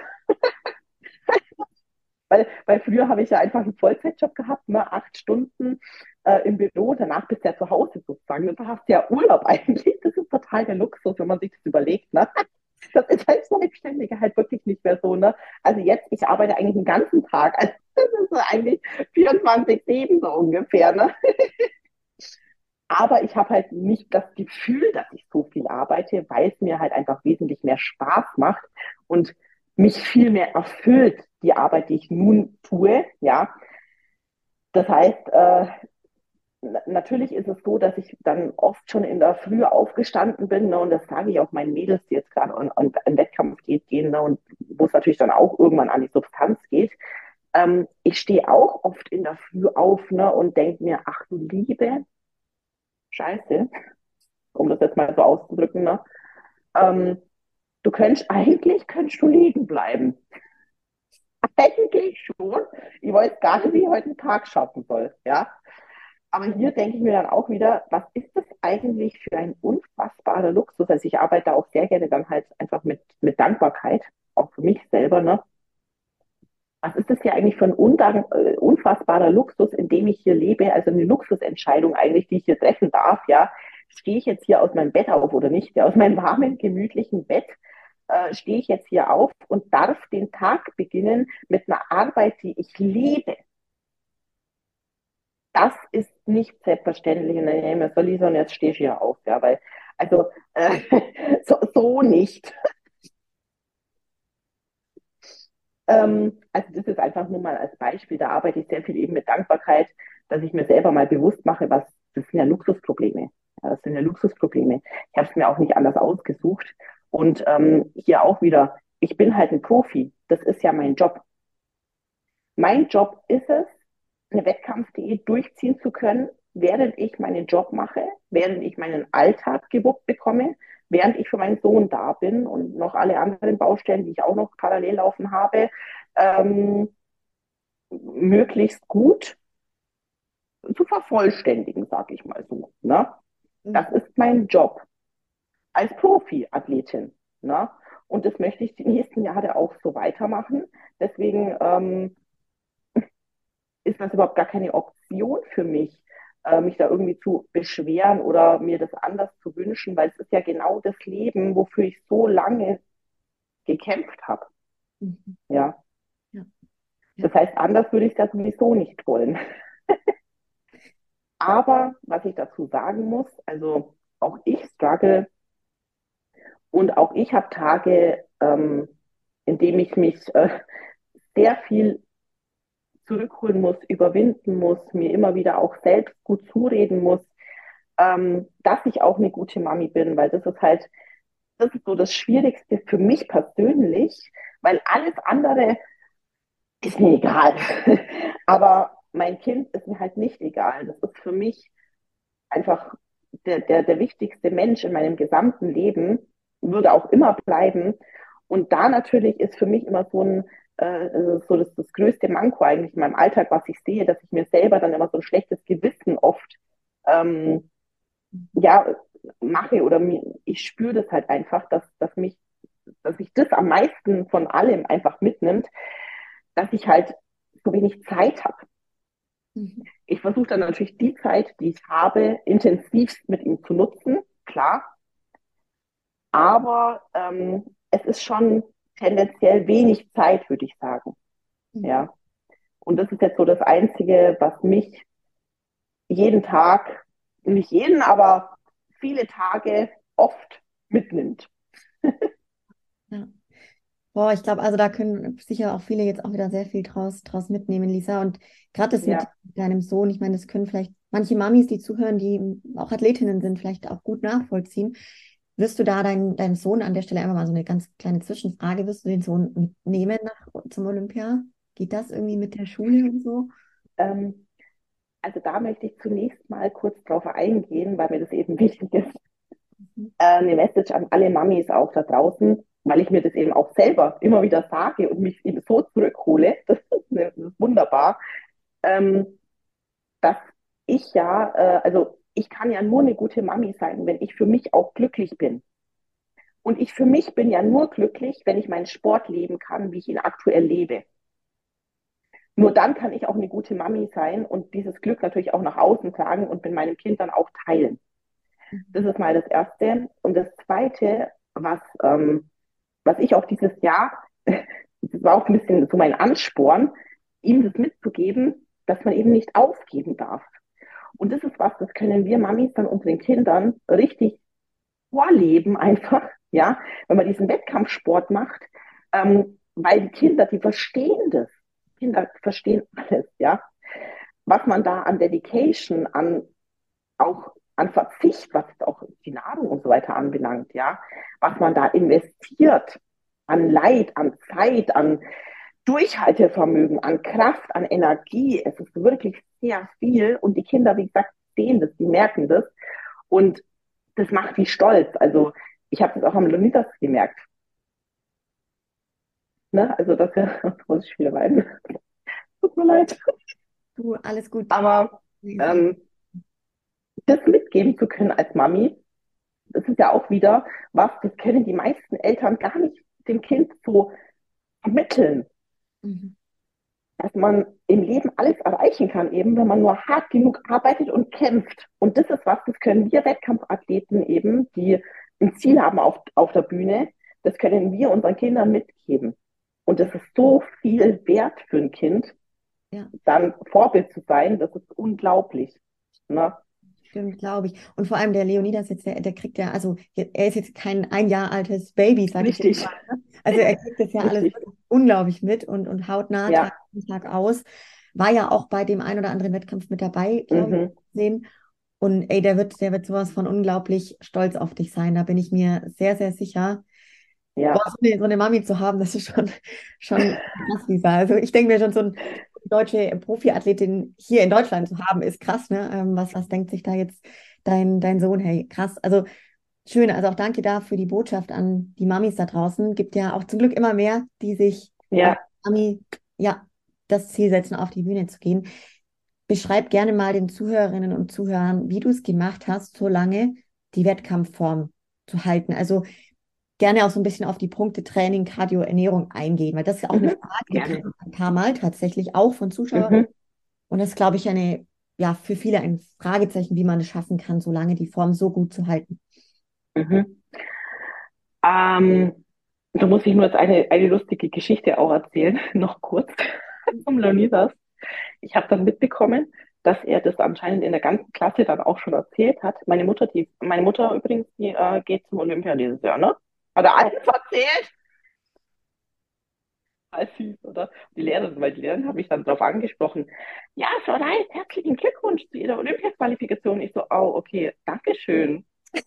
Weil früher habe ich ja einfach einen Vollzeitjob gehabt, ne, 8 Stunden im Büro, danach bist du ja zu Hause sozusagen. Und da hast du ja Urlaub eigentlich. Das ist total der Luxus, wenn man sich das überlegt. Ne? Das ist als Selbstständige halt wirklich nicht mehr so, ne? Also jetzt, ich arbeite eigentlich den ganzen Tag. Also das ist so eigentlich 24/7 so ungefähr, ne? Aber ich habe halt nicht das Gefühl, dass ich so viel arbeite, weil es mir halt einfach wesentlich mehr Spaß macht und mich viel mehr erfüllt, die Arbeit, die ich nun tue, ja. Das heißt, natürlich ist es so, dass ich dann oft schon in der Früh aufgestanden bin, ne, und das sage ich auch meinen Mädels, die jetzt gerade an Wettkampfdiät gehen, ne, und wo es natürlich dann auch irgendwann an die Substanz geht. Ich stehe auch oft in der Früh auf, ne, und denke mir, ach du liebe Scheiße, um das jetzt mal so auszudrücken, ne, ähm, könntest du liegen bleiben. Eigentlich schon. Ich weiß gar nicht, wie ich heute einen Tag schaffen soll, ja. Aber hier denke ich mir dann auch wieder, was ist das eigentlich für ein unfassbarer Luxus? Also ich arbeite auch sehr gerne dann halt einfach mit Dankbarkeit, auch für mich selber, ne? Was ist das hier eigentlich für ein unfassbarer Luxus, in dem ich hier lebe? Also eine Luxusentscheidung eigentlich, die ich hier treffen darf, ja? Stehe ich jetzt hier aus meinem Bett auf oder nicht? Ja, aus meinem warmen, gemütlichen Bett stehe ich jetzt hier auf und darf den Tag beginnen mit einer Arbeit, die ich liebe. Das ist nicht selbstverständlich. Und dann denke ich mir so, Lisa, und jetzt stehst du hier auf, ja, weil, also, so nicht. Also das ist einfach nur mal als Beispiel, da arbeite ich sehr viel eben mit Dankbarkeit, dass ich mir selber mal bewusst mache, das sind ja Luxusprobleme. Ja, das sind ja Luxusprobleme. Ich habe es mir auch nicht anders ausgesucht. Und hier auch wieder, ich bin halt ein Profi. Das ist ja mein Job. Mein Job ist es, eine Wettkampfdiät durchziehen zu können, während ich meinen Job mache, während ich meinen Alltag gewuppt bekomme, während ich für meinen Sohn da bin und noch alle anderen Baustellen, die ich auch noch parallel laufen habe, ähm, möglichst gut zu vervollständigen, sage ich mal so. Ne? Das Mhm. ist mein Job als Profi-Athletin. Ne? Und das möchte ich die nächsten Jahre auch so weitermachen. Deswegen ist das überhaupt gar keine Option für mich, mich da irgendwie zu beschweren oder mir das anders zu wünschen, weil es ist ja genau das Leben, wofür ich so lange gekämpft habe. Mhm. Ja, Ja, ja. das heißt, anders würde ich das sowieso nicht wollen. Aber was ich dazu sagen muss, also auch ich struggle und auch ich habe Tage, in denen ich mich sehr viel zurückholen muss, überwinden muss, mir immer wieder auch selbst gut zureden muss, dass ich auch eine gute Mami bin, weil das ist so das Schwierigste für mich persönlich, weil alles andere ist mir egal. Aber mein Kind ist mir halt nicht egal. Das ist für mich einfach der wichtigste Mensch in meinem gesamten Leben, würde auch immer bleiben. Und da natürlich ist für mich immer so das größte Manko eigentlich in meinem Alltag, was ich sehe, dass ich mir selber dann immer so ein schlechtes Gewissen oft ähm, ja, mache oder ich spüre das halt einfach, dass mich das am meisten von allem einfach mitnimmt, dass ich halt so wenig Zeit habe. Mhm. Ich versuche dann natürlich die Zeit, die ich habe, intensivst mit ihm zu nutzen, klar, aber es ist schon tendenziell wenig Zeit, würde ich sagen. Mhm. Ja. Und das ist jetzt so das Einzige, was mich jeden Tag, nicht jeden, aber viele Tage oft mitnimmt. Ja. Boah, ich glaube, also da können sicher auch viele jetzt auch wieder sehr viel draus mitnehmen, Lisa. Und gerade das mit Ja. deinem Sohn, ich meine, das können vielleicht manche Mamis, die zuhören, die auch Athletinnen sind, vielleicht auch gut nachvollziehen. Wirst du da deinen Sohn an der Stelle einfach mal so eine ganz kleine Zwischenfrage, wirst du den Sohn mitnehmen zum Olympia? Geht das irgendwie mit der Schule und so? Ähm, also da möchte ich zunächst mal kurz drauf eingehen, weil mir das eben wichtig ist. Mhm. Eine Message an alle Mamis auch da draußen, weil ich mir das eben auch selber immer wieder sage und mich eben so zurückhole. Das ist wunderbar, ähm, dass ich ja, also ich kann ja nur eine gute Mami sein, wenn ich für mich auch glücklich bin. Und ich für mich bin ja nur glücklich, wenn ich meinen Sport leben kann, wie ich ihn aktuell lebe. Nur dann kann ich auch eine gute Mami sein und dieses Glück natürlich auch nach außen tragen und mit meinem Kind dann auch teilen. Das Mhm. ist mal das Erste. Und das Zweite, was was ich auch dieses Jahr, das war auch ein bisschen so mein Ansporn, ihm das mitzugeben, dass man eben nicht aufgeben darf. Und das ist was, das können wir Mamis dann unseren Kindern richtig vorleben einfach, ja, wenn man diesen Wettkampfsport macht, weil die Kinder, die verstehen das. Kinder verstehen alles, ja. Was man da an Dedication, auch an Verzicht, was auch die Nahrung und so weiter anbelangt, ja, was man da investiert an Leid, an Zeit, an Durchhaltevermögen, an Kraft, an Energie. Es ist wirklich sehr viel und die Kinder, wie gesagt, sehen das, die merken das und das macht die stolz. Also ich habe das auch am Lonitas gemerkt. Ne? Also dass er, muss ich wieder weinen. Tut mir leid. Du, alles gut. Aber ähm, das mitgeben zu können als Mami, das ist ja auch wieder was, das können die meisten Eltern gar nicht dem Kind so vermitteln, Mhm. dass man im Leben alles erreichen kann, eben wenn man nur hart genug arbeitet und kämpft. Und das ist was, das können wir Wettkampfathleten eben, die ein Ziel haben auf der Bühne, das können wir unseren Kindern mitgeben. Und das ist so viel wert für ein Kind, Ja. dann Vorbild zu sein, das ist unglaublich. Ne? Stimmt, glaube ich. Und vor allem der Leonidas jetzt, der kriegt ja, also er ist jetzt kein ein Jahr altes Baby, sag ich jetzt Richtig, mal. Ne? Also er kriegt das ja alles richtig. wirklich unglaublich mit und hautnah Tag Ja. ein, Tag aus. War ja auch bei dem ein oder anderen Wettkampf mit dabei, glaube ich, Mhm. sehen. Und ey, der wird sowas von unglaublich stolz auf dich sein. Da bin ich mir sehr, sehr sicher. Boah, Ja. so eine Mami zu haben, das ist schon krass, Lisa. Also ich denke mir schon, so eine deutsche Profiathletin hier in Deutschland zu haben, ist krass, ne? Was denkt sich da jetzt dein Sohn? Hey, krass. Also schön, also auch danke da für die Botschaft an die Mamis da draußen. Gibt ja auch zum Glück immer mehr, die sich als Ja. Mami, ja, das Ziel setzen, auf die Bühne zu gehen. Beschreib gerne mal den Zuhörerinnen und Zuhörern, wie du es gemacht hast, so lange die Wettkampfform zu halten. Also gerne auch so ein bisschen auf die Punkte Training, Cardio, Ernährung eingehen, weil das ist ja auch eine Mhm. Frage, die kam Gerne. ein paar Mal tatsächlich auch von Zuschauern. Mhm. Und das ist, glaube ich, ja, für viele ein Fragezeichen, wie man es schaffen kann, so lange die Form so gut zu halten. Mhm. Da muss ich nur jetzt eine lustige Geschichte auch erzählen, noch kurz zum Leonidas. Ich habe dann mitbekommen, dass er das anscheinend in der ganzen Klasse dann auch schon erzählt hat. Meine Mutter übrigens, die geht zum Olympia dieses Jahr, ne? Hat er alles erzählt? Alles süß, oder? Die Lehrerin, weil die Lehrerin hat mich dann darauf angesprochen. Ja, Frau Reis, herzlichen Glückwunsch zu Ihrer Olympia-Qualifikation. Ich so, oh, okay, Dankeschön.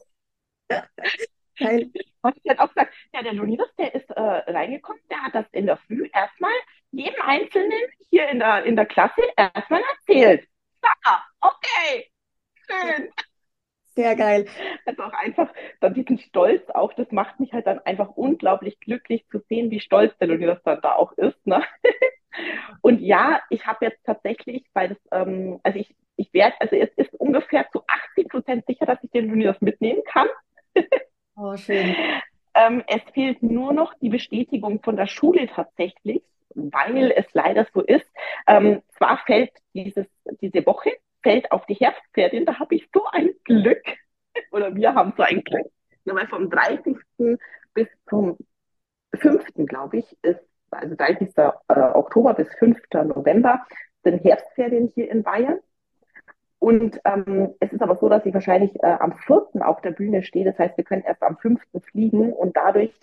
Geil. Hat sie dann auch gesagt, ja, der Leonidas, der ist reingekommen, der hat das in der Früh erstmal jedem Einzelnen hier in der Klasse erstmal erzählt. Ah, okay, schön. Sehr geil. Also auch einfach dann diesen Stolz auch, das macht mich halt dann einfach unglaublich glücklich zu sehen, wie stolz der Leonidas dann da auch ist. Ne? Und ja, ich habe jetzt tatsächlich, weil das, also ich werde, also es ist ungefähr zu 80% sicher, dass ich den Leonidas mitnehmen kann. Oh, schön. Es fehlt nur noch die Bestätigung von der Schule tatsächlich, weil es leider so ist. Zwar fällt diese Woche fällt auf die Herbstferien, da habe ich so ein Glück, oder wir haben so ein Glück, weil vom 30. bis zum 5., glaube ich, also 30. Oktober bis 5. November sind Herbstferien hier in Bayern. Und es ist aber so, dass ich wahrscheinlich am 4. auf der Bühne stehe. Das heißt, wir können erst am 5. fliegen. Und dadurch,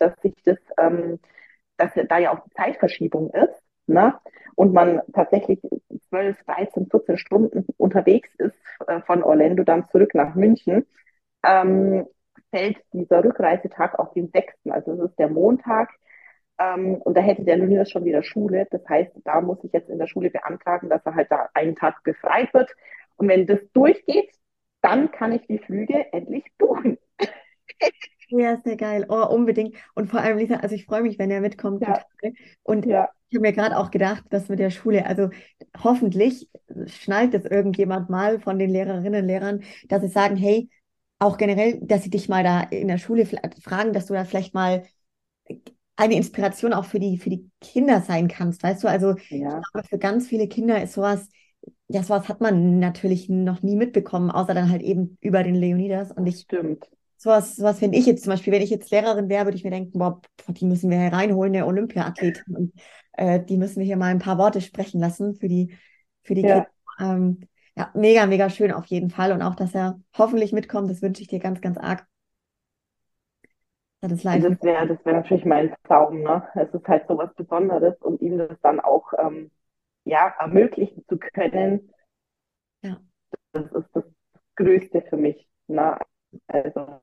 dass da ja auch die Zeitverschiebung ist, ne? Und man tatsächlich 12, 13, 14 Stunden unterwegs ist von Orlando dann zurück nach München, ähm, fällt dieser Rückreisetag auf den 6. Also das ist der Montag. Und da hätte der Lukas schon wieder Schule. Das heißt, da muss ich jetzt in der Schule beantragen, dass er halt da einen Tag befreit wird. Und wenn das durchgeht, dann kann ich die Flüge endlich buchen. Ja, sehr geil. Oh, unbedingt. Und vor allem, Lisa, also ich freue mich, wenn er mitkommt, total. Ja, Und ja. ich habe mir gerade auch gedacht, dass mit der Schule, also hoffentlich schnallt es irgendjemand mal von den Lehrerinnen und Lehrern, dass sie sagen, hey, auch generell, dass sie dich mal da in der Schule fragen, dass du da vielleicht mal eine Inspiration auch für die Kinder sein kannst, weißt du? Also ich Ja, glaube, für ganz viele Kinder ist sowas, ja, sowas hat man natürlich noch nie mitbekommen, außer dann halt eben über den Leonidas. Und das ich stimmt. sowas finde ich jetzt zum Beispiel, wenn ich jetzt Lehrerin wäre, würde ich mir denken, boah, die müssen wir hier reinholen, eine Olympiaathletin. Und die müssen wir hier mal ein paar Worte sprechen lassen für die Kids. Ja, Ja, mega, mega schön auf jeden Fall. Und auch, dass er hoffentlich mitkommt, das wünsche ich dir ganz, ganz arg, dass er das live mit. das wär natürlich mein Traum, ne? Es ist halt so was Besonderes und ihm das dann auch ja, ermöglichen zu können, Ja, das ist das Größte für mich. Ne? Also,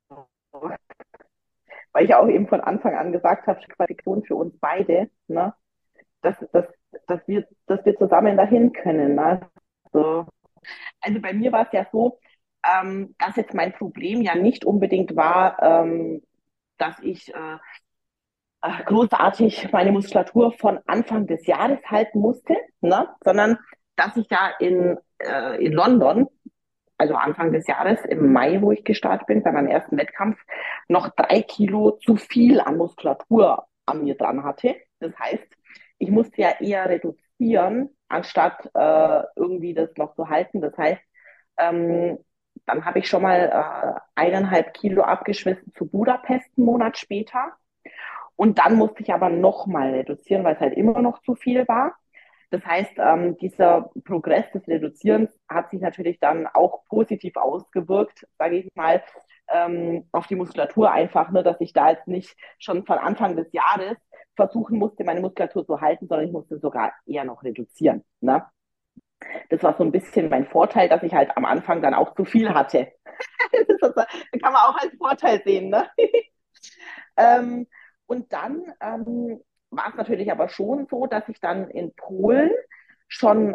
weil ich auch eben von Anfang an gesagt habe, Qualifikation für uns beide, ne? dass, dass, dass wir zusammen dahin können. Ne? Also bei mir war es ja so, dass jetzt mein Problem ja nicht unbedingt war, dass ich großartig meine Muskulatur von Anfang des Jahres halten musste, ne? Sondern dass ich ja in London, also Anfang des Jahres, im Mai, wo ich gestartet bin, bei meinem ersten Wettkampf, noch 3 Kilo zu viel an Muskulatur an mir dran hatte. Das heißt, ich musste ja eher reduzieren, anstatt irgendwie das noch zu halten. Das heißt, ähm, dann habe ich schon mal 1,5 Kilo abgeschmissen zu Budapest einen Monat später. Und dann musste ich aber nochmal reduzieren, weil es halt immer noch zu viel war. Das heißt, dieser Progress des Reduzierens hat sich natürlich dann auch positiv ausgewirkt, sage ich mal, auf die Muskulatur einfach, ne, dass ich da jetzt nicht schon von Anfang des Jahres versuchen musste, meine Muskulatur zu halten, sondern ich musste sogar eher noch reduzieren. Ne? Das war so ein bisschen mein Vorteil, dass ich halt am Anfang dann auch zu viel hatte. Das kann man auch als Vorteil sehen. Ne? Ähm, und dann war es natürlich aber schon so, dass ich dann in Polen schon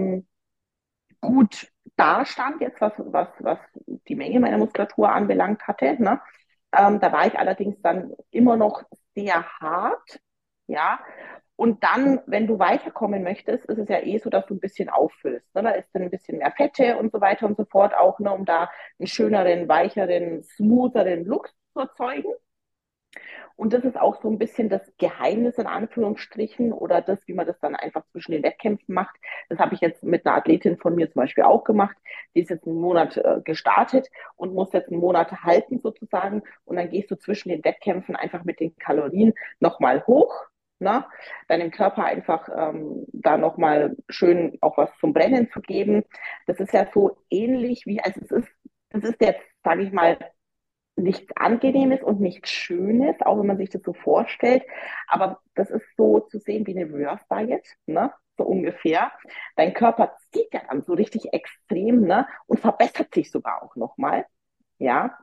gut dastand, jetzt was die Menge meiner Muskulatur anbelangt hatte. Ne? Da war ich allerdings dann immer noch sehr hart, ja. Und dann, wenn du weiterkommen möchtest, ist es ja eh so, dass du ein bisschen auffüllst. Ne? Da ist dann ein bisschen mehr Fette und so weiter und so fort auch, ne, um da einen schöneren, weicheren, smootheren Look zu erzeugen. Und das ist auch so ein bisschen das Geheimnis in Anführungsstrichen oder das, wie man das dann einfach zwischen den Wettkämpfen macht. Das habe ich jetzt mit einer Athletin von mir zum Beispiel auch gemacht. Die ist jetzt einen Monat gestartet und muss jetzt einen Monat halten sozusagen. Und dann gehst du zwischen den Wettkämpfen einfach mit den Kalorien nochmal hoch. Ne? Deinem Körper einfach da nochmal schön auch was zum Brennen zu geben. Das ist ja so ähnlich wie, also das ist jetzt, sage ich mal, nichts Angenehmes und nichts Schönes, auch wenn man sich das so vorstellt. Aber das ist so zu sehen wie eine Reverse Diet, ne? So ungefähr. Dein Körper zieht ja dann so richtig extrem, ne? Und verbessert sich sogar auch nochmal, ja.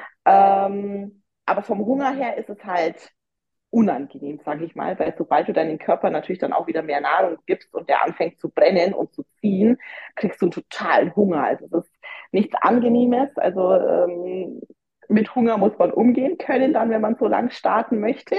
Aber vom Hunger her ist es halt unangenehm, sage ich mal, weil sobald du deinem Körper natürlich dann auch wieder mehr Nahrung gibst und der anfängt zu brennen und zu ziehen, kriegst du einen totalen Hunger. Also es ist nichts Angenehmes. Also mit Hunger muss man umgehen können, dann, wenn man so lang starten möchte.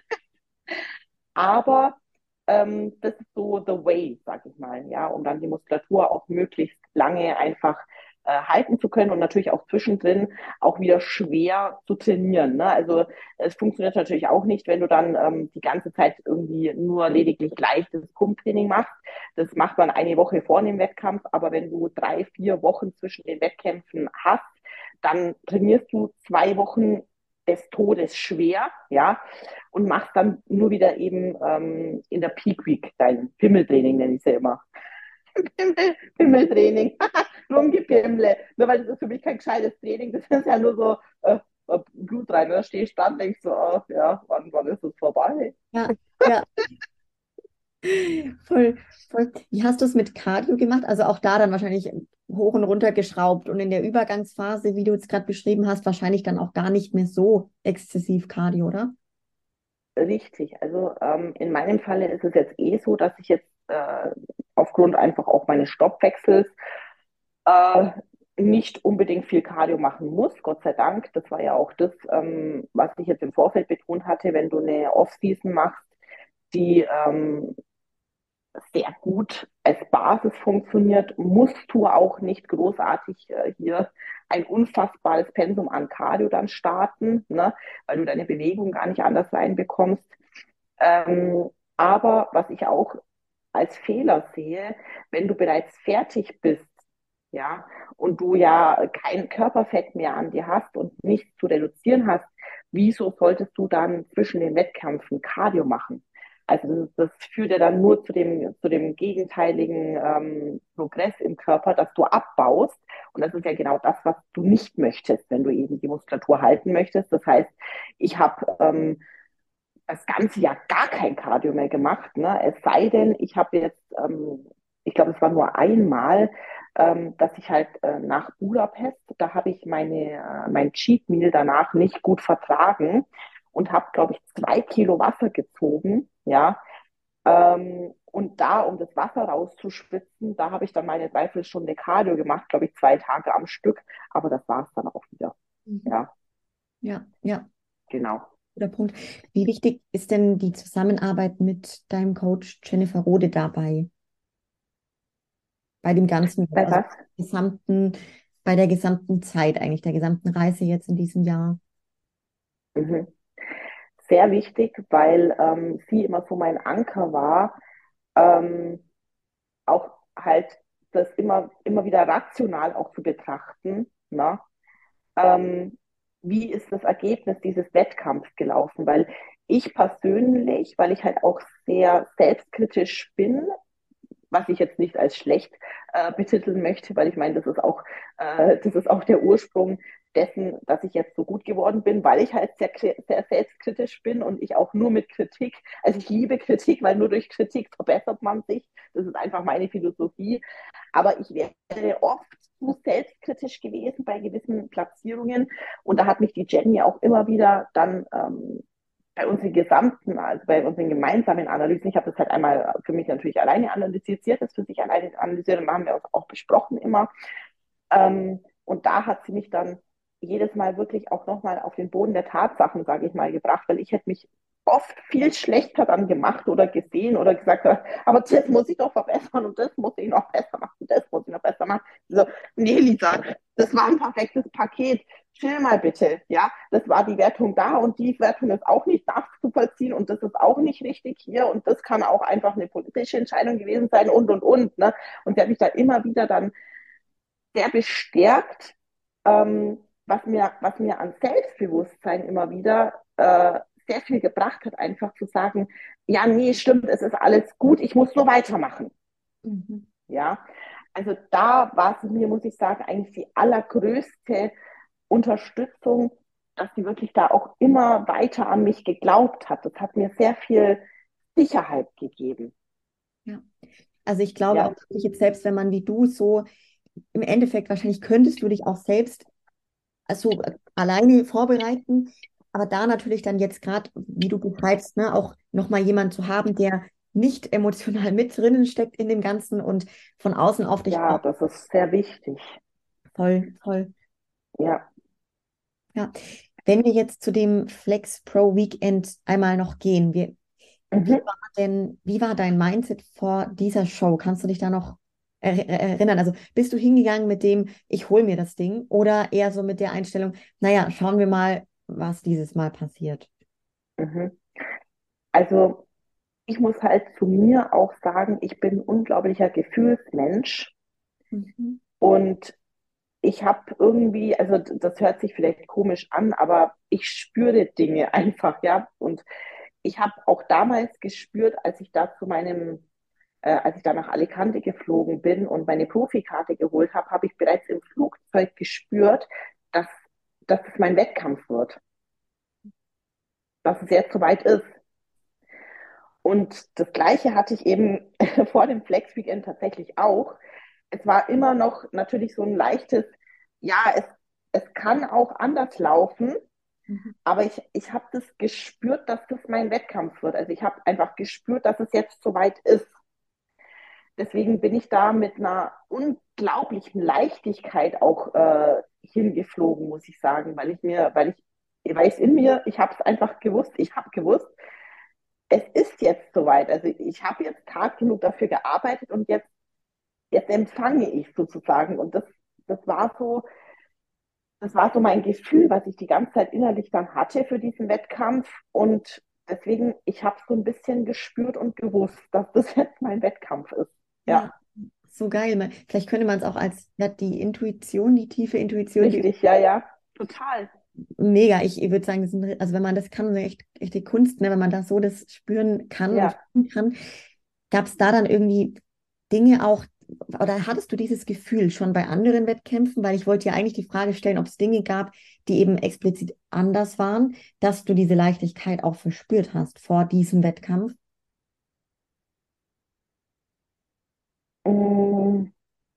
Aber das ist so the way, sag ich mal, ja, um dann die Muskulatur auch möglichst lange einfach halten zu können und natürlich auch zwischendrin auch wieder schwer zu trainieren. Ne? Also es funktioniert natürlich auch nicht, wenn du dann die ganze Zeit irgendwie nur lediglich leichtes Pumptraining machst. Das macht man eine Woche vor dem Wettkampf, aber wenn du 3, 4 Wochen zwischen den Wettkämpfen hast, dann trainierst du 2 Wochen des Todes schwer, ja, und machst dann nur wieder eben in der Peak Week dein Pimmeltraining, nenne ich es ja immer. Pimmeltraining, Rumgepimmle. Nur weil das ist für mich kein gescheites Training, das ist ja nur so Blut rein. Da stehst du dann, denkst du, oh, ja, wann ist es vorbei? Ja, ja, voll, voll. Wie hast du es mit Cardio gemacht? Also auch da dann wahrscheinlich hoch und runter geschraubt und in der Übergangsphase, wie du es gerade beschrieben hast, wahrscheinlich dann auch gar nicht mehr so exzessiv Cardio, oder? Richtig. Also in meinem Falle ist es jetzt eh so, dass ich jetzt aufgrund einfach auch meines Stoffwechsels äh, nicht unbedingt viel Cardio machen muss, Gott sei Dank. Das war ja auch das, was ich jetzt im Vorfeld betont hatte, wenn du eine Off-Season machst, die sehr gut als Basis funktioniert, musst du auch nicht großartig hier ein unfassbares Pensum an Cardio dann starten, ne, weil du deine Bewegung gar nicht anders reinbekommst. Aber was ich auch als Fehler sehe, wenn du bereits fertig bist, ja, und du ja kein Körperfett mehr an dir hast und nichts zu reduzieren hast, wieso solltest du dann zwischen den Wettkämpfen Cardio machen? Also das führt ja dann nur zu dem gegenteiligen Progress im Körper, dass du abbaust. Und das ist ja genau das, was du nicht möchtest, wenn du eben die Muskulatur halten möchtest. Das heißt, ich habe das ganze Jahr gar kein Cardio mehr gemacht. Ne? Es sei denn, ich habe jetzt, ich glaube, es war nur einmal, dass ich halt nach Budapest, da habe ich mein Cheat Meal danach nicht gut vertragen und habe, glaube ich, 2 Kilo Wasser gezogen, ja. Und da, um das Wasser rauszuschwitzen, da habe ich dann meine Dreiviertelstunde Cardio gemacht, glaube ich, 2 Tage am Stück, aber das war es dann auch wieder. Mhm. Ja, Ja, ja, genau. guter Punkt. Wie wichtig ist denn die Zusammenarbeit mit deinem Coach Jennifer Rode dabei, bei dem Ganzen, Bei also was? gesamten, bei der gesamten Zeit eigentlich, der gesamten Reise jetzt in diesem Jahr? Mhm. Sehr wichtig, weil sie immer so mein Anker war, ähm, auch halt das immer wieder rational auch zu betrachten. Ne? Ähm, wie ist das Ergebnis dieses Wettkampfs gelaufen? Weil ich persönlich, weil ich halt auch sehr selbstkritisch bin, was ich jetzt nicht als schlecht betiteln möchte, weil ich meine, das ist auch der Ursprung dessen, dass ich jetzt so gut geworden bin, weil ich halt sehr selbstkritisch bin und ich auch nur mit Kritik, also ich liebe Kritik, weil nur durch Kritik verbessert man sich. Das ist einfach meine Philosophie. Aber ich wäre oft zu selbstkritisch gewesen bei gewissen Platzierungen. Und da hat mich die Jenny auch immer wieder dann bei unseren gesamten, also bei unseren gemeinsamen Analysen, ich habe das halt einmal für mich natürlich alleine analysiert, sie hat das für sich alleine analysiert und da haben wir uns auch besprochen immer. Und da hat sie mich dann jedes Mal wirklich auch nochmal auf den Boden der Tatsachen, sage ich mal, gebracht, weil ich hätte mich oft viel schlechter dann gemacht oder gesehen oder gesagt, aber das muss ich doch verbessern und das muss ich noch besser machen und das muss ich noch besser machen. So, nee, Lisa, das war ein perfektes Paket. Chill mal bitte, ja. Das war die Wertung da und die Wertung ist auch nicht nachzuvollziehen und das ist auch nicht richtig hier und das kann auch einfach eine politische Entscheidung gewesen sein und, ne. Und sie hat mich da immer wieder dann sehr bestärkt, was mir an Selbstbewusstsein immer wieder sehr viel gebracht hat, einfach zu sagen, ja, nee, stimmt, es ist alles gut, ich muss nur weitermachen. Mhm. Ja, also da war es mir, muss ich sagen, eigentlich die allergrößte Unterstützung, dass sie wirklich da auch immer weiter an mich geglaubt hat. Das hat mir sehr viel Sicherheit gegeben. Ja. Also ich glaube auch Ja, wirklich jetzt selbst, wenn man wie du so im Endeffekt wahrscheinlich könntest du dich auch selbst also alleine vorbereiten, aber da natürlich dann jetzt gerade, wie du beschreibst, ne, auch nochmal jemand zu haben, der nicht emotional mit drinnen steckt in dem Ganzen und von außen auf dich ja, baut. das ist sehr wichtig. Voll, voll. Ja. Ja. Wenn wir jetzt zu dem Flex Pro Weekend einmal noch gehen, Mhm. wie war dein Mindset vor dieser Show? Kannst du dich da noch erinnern? Also bist du hingegangen mit dem, ich hole mir das Ding oder eher so mit der Einstellung, naja, schauen wir mal, was dieses Mal passiert? Mhm. Also ich muss halt zu mir auch sagen, ich bin ein unglaublicher Gefühlsmensch Mhm. und ich habe irgendwie, also das hört sich vielleicht komisch an, aber ich spüre Dinge einfach, ja. Und ich habe auch damals gespürt, als ich da nach Alicante geflogen bin und meine Profikarte geholt habe, habe ich bereits im Flugzeug gespürt, dass, dass es mein Wettkampf wird, dass es jetzt soweit ist. Und das Gleiche hatte ich eben vor dem Flex Weekend tatsächlich auch. Es war immer noch natürlich so ein leichtes, ja, es kann auch anders laufen, Mhm. aber ich habe das gespürt, dass das mein Wettkampf wird. Also ich habe einfach gespürt, dass es jetzt soweit ist. Deswegen bin ich da mit einer unglaublichen Leichtigkeit auch hingeflogen, muss ich sagen, weil ich in mir, ich habe es einfach gewusst, ich habe gewusst, es ist jetzt soweit. Also ich habe jetzt Tag genug dafür gearbeitet und jetzt empfange ich sozusagen. Und das war so mein Gefühl, was ich die ganze Zeit innerlich dann hatte für diesen Wettkampf. Und deswegen, ich habe so ein bisschen gespürt und gewusst, dass das jetzt mein Wettkampf ist. Ja, Ja. so geil. Vielleicht könnte man es auch als ja, die Intuition, die tiefe Intuition, die Richtig, ja, ja, total. mega. Ich würde sagen, das ist also wenn man das kann, ist echt, echt die Kunst, ne? Wenn man das so das spüren kann und Ja. fühlen kann. Gab es da dann irgendwie Dinge auch, oder hattest du dieses Gefühl schon bei anderen Wettkämpfen? Weil ich wollte ja eigentlich die Frage stellen, ob es Dinge gab, die eben explizit anders waren, dass du diese Leichtigkeit auch verspürt hast vor diesem Wettkampf. Mm,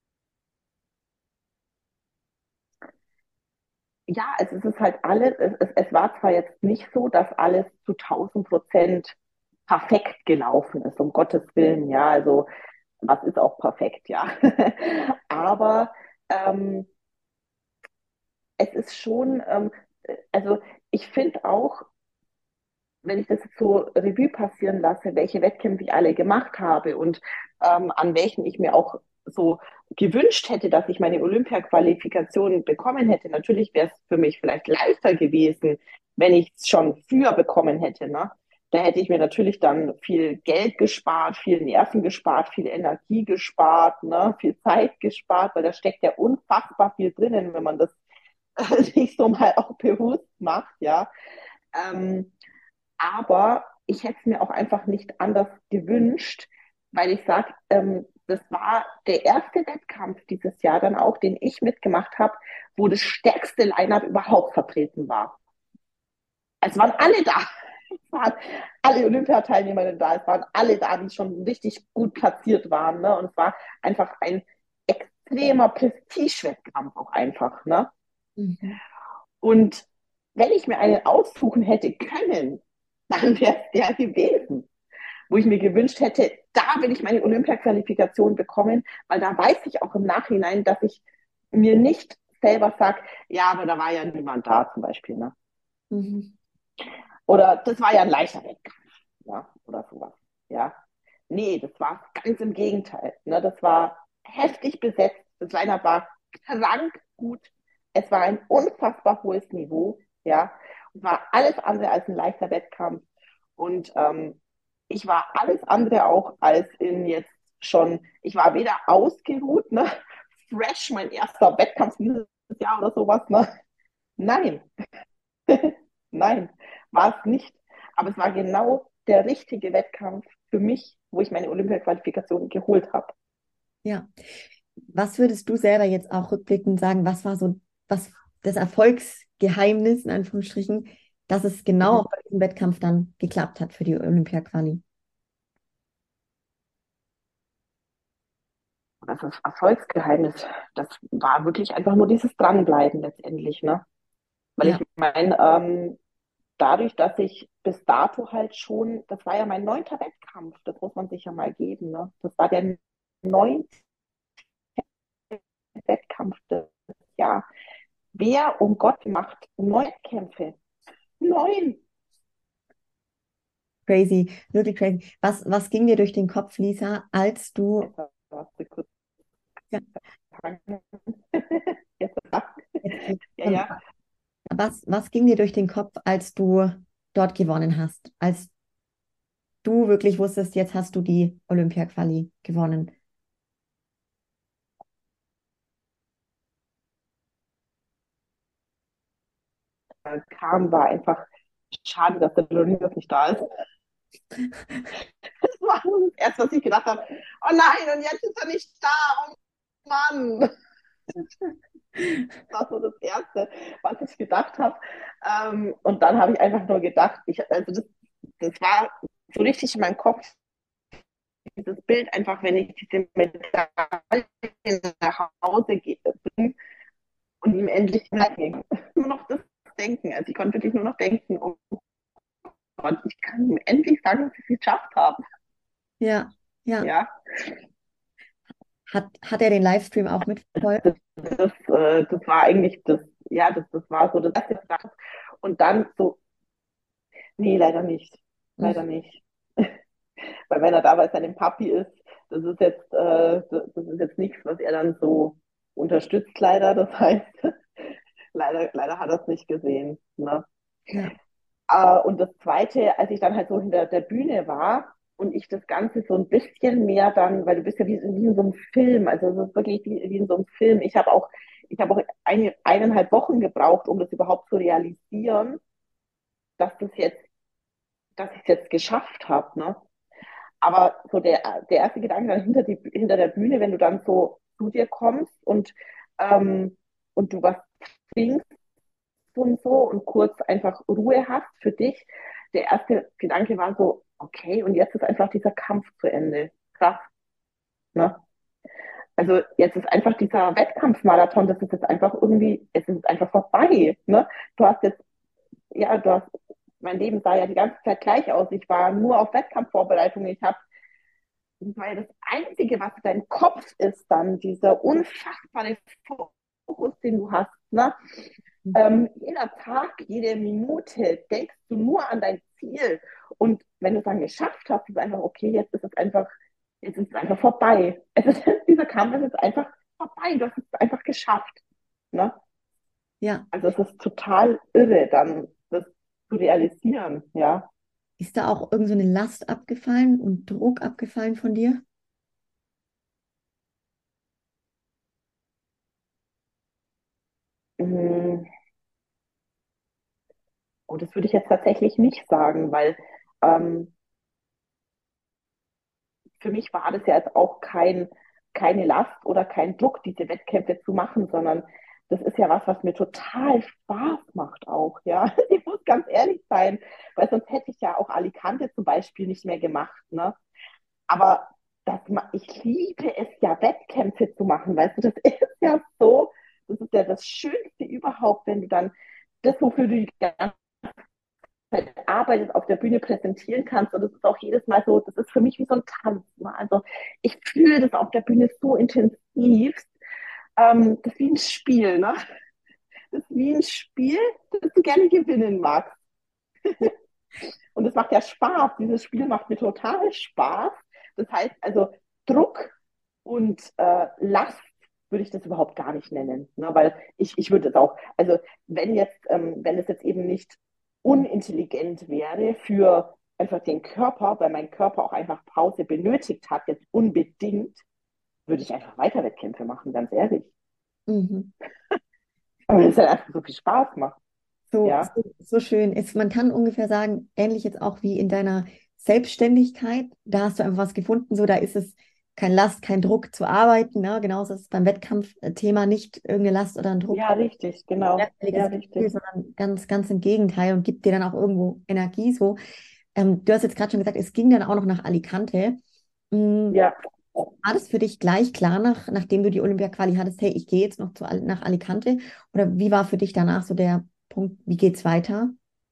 ja, also es ist halt alles, es war zwar jetzt nicht so, dass alles zu 1000% perfekt gelaufen ist, um Gottes Willen, ja, also was ist auch perfekt, ja. Aber ähm, es ist schon, also ich finde auch, wenn ich das jetzt so Revue passieren lasse, welche Wettkämpfe ich alle gemacht habe und an welchen ich mir auch so gewünscht hätte, dass ich meine Olympia-Qualifikation bekommen hätte. Natürlich wäre es für mich vielleicht leichter gewesen, wenn ich es schon früher bekommen hätte. Ne? Da hätte ich mir natürlich dann viel Geld gespart, viel Nerven gespart, viel Energie gespart, ne? Viel Zeit gespart, weil da steckt ja unfassbar viel drinnen, wenn man das sich so mal auch bewusst macht, ja. Ähm, aber ich hätte es mir auch einfach nicht anders gewünscht, weil ich sage, das war der erste Wettkampf dieses Jahr dann auch, den ich mitgemacht habe, wo das stärkste Line-up überhaupt vertreten war. Es waren alle da. Es waren alle Olympiateilnehmerinnen da. Es waren alle da, die schon richtig gut platziert waren. Ne? Und es war einfach ein extremer Prestigewettkampf auch einfach. Ne? Mhm. Und wenn ich mir einen aussuchen hätte können, dann wäre es der gewesen, wo ich mir gewünscht hätte, da will ich meine Olympia-Qualifikation bekommen, weil da weiß ich auch im Nachhinein, dass ich mir nicht selber sage, ja, aber da war ja niemand da zum Beispiel. Ne? Mhm. Oder das war ja ein leichter Wettkampf. Ja, oder sowas. Ja. Nee, das war ganz im Gegenteil. Ne? Das war heftig besetzt. Das Line-Up war krank gut. Es war ein unfassbar hohes Niveau. Ja. Und war alles andere als ein leichter Wettkampf. Und ich war alles andere auch als in jetzt schon, ich war weder ausgeruht, ne? Fresh, mein erster Wettkampf dieses Jahr oder sowas. Ne? Nein, nein, war es nicht. Aber es war genau der richtige Wettkampf für mich, wo ich meine Olympia-Qualifikation geholt habe. Ja. Was würdest du selber jetzt auch rückblickend sagen, was war so was das Erfolgsgeheimnis, in Anführungsstrichen, dass es genau auch bei diesem Wettkampf dann geklappt hat für die Olympia-Quali? Das ist Erfolgsgeheimnis. Das war wirklich einfach nur dieses Dranbleiben letztendlich, ne? Weil ich Ja, meine, dadurch, dass ich bis dato halt schon, das war ja mein 9. Wettkampf, das muss man sich ja mal geben, ne? Das war der 9. Wettkampf des Jahres. Wer um Gott macht 9 Kämpfe? 9! crazy, wirklich crazy. Was ging dir durch den Kopf, Lisa, als du, Jetzt hast du kurz ja, gefangen. Jetzt, jetzt, ja, ja. was ging dir durch den Kopf, als du dort gewonnen hast? Als du wirklich wusstest, jetzt hast du die Olympia-Quali gewonnen. Kam, war einfach schade, dass der Leonidas nicht da ist. Das war das Erste, was ich gedacht habe. Oh nein, und jetzt ist er nicht da. Oh Mann. Das war so das Erste, was ich gedacht habe. Und dann habe ich einfach nur gedacht, also das war so richtig in meinem Kopf, dieses Bild einfach, wenn ich diese Medaille nach Hause bringe und ihm endlich zeige. Nur noch das Denken. Also ich konnte wirklich nur noch denken, oh Gott, ich kann ihm endlich sagen, dass ich es geschafft habe. Ja, ja. Ja, Hat er den Livestream auch mitverfolgt? das war eigentlich das, ja, das war so das erste Sache. Und dann so, nee, leider nicht. Leider Mhm. nicht. Weil wenn er da bei seinem Papi ist, das ist jetzt nichts, was er dann so unterstützt, leider. Das heißt, leider hat er es nicht gesehen. Ne? Ja. Und das Zweite, als ich dann halt so hinter der Bühne war, und ich das Ganze so ein bisschen mehr dann, weil du bist ja wie in so einem Film, also es ist wirklich wie in so einem Film. Ich habe auch 1,5 Wochen gebraucht, um das überhaupt zu realisieren, dass das jetzt, dass ich es jetzt geschafft habe, ne? Aber so der erste Gedanke dann hinter der Bühne, wenn du dann so zu dir kommst ähm, und du was trinkst und so und kurz einfach Ruhe hast für dich, der erste Gedanke war so, okay, und jetzt ist einfach dieser Kampf zu Ende. Krass, ne? Also jetzt ist einfach dieser Wettkampfmarathon, das ist jetzt einfach irgendwie, es ist einfach vorbei, ne? Du hast jetzt, ja, mein Leben sah ja die ganze Zeit gleich aus. Ich war nur auf Wettkampfvorbereitung. Das war ja das Einzige, was dein Kopf ist, dann dieser unfassbare Fokus, den du hast, ne? Jeder Tag, jede Minute denkst du nur an dein Ziel. Und wenn du es dann geschafft hast, ist es einfach, okay, jetzt ist es einfach vorbei. Dieser Kampf ist jetzt einfach vorbei. Du hast es einfach geschafft. Ne? Ja. Also es ist total irre, dann das zu realisieren, ja. Ist da auch irgend so eine Last abgefallen und Druck abgefallen von dir? Mm, Und das würde ich jetzt tatsächlich nicht sagen, weil ähm, für mich war das ja jetzt auch keine Last oder kein Druck, diese Wettkämpfe zu machen, sondern das ist ja was, was mir total Spaß macht auch, ja. Ich muss ganz ehrlich sein, weil sonst hätte ich ja auch Alicante zum Beispiel nicht mehr gemacht, ne? Aber ich liebe es ja, Wettkämpfe zu machen, weißt du, das ist ja so, das ist ja das Schönste überhaupt, wenn du dann das, wofür du die ganze Arbeit auf der Bühne präsentieren kannst. Und das ist auch jedes Mal so, das ist für mich wie so ein Tanz. Ne? Also ich fühle das auf der Bühne so intensiv. Das ist wie ein Spiel, ne? Das ist wie ein Spiel, das du gerne gewinnen magst. Und es macht ja Spaß. Dieses Spiel macht mir total Spaß. Das heißt also, Druck und Last würde ich das überhaupt gar nicht nennen. Ne? Weil ich würde es auch, also wenn es jetzt eben nicht unintelligent wäre für einfach den Körper, weil mein Körper auch einfach Pause benötigt hat, jetzt unbedingt, würde ich einfach weiter Wettkämpfe machen, ganz ehrlich. Mhm. Aber es halt einfach so viel Spaß macht, ja. So schön ist. Man kann ungefähr sagen, ähnlich jetzt auch wie in deiner Selbstständigkeit, da hast du einfach was gefunden, so da ist es kein Last, kein Druck zu arbeiten. Ne? Genauso ist es beim Wettkampfthema nicht irgendeine Last oder ein Druck, Ja, richtig, genau. Ja, schwerfälliges Gefühl, richtig. sondern ganz im Gegenteil und gibt dir dann auch irgendwo Energie so. Du hast jetzt gerade schon gesagt, es ging dann auch noch nach Alicante. Mm, Ja. War das für dich gleich klar, nachdem du die Olympia-Quali hattest, hey, ich gehe jetzt noch nach Alicante? Oder wie war für dich danach so der Punkt, wie geht's weiter?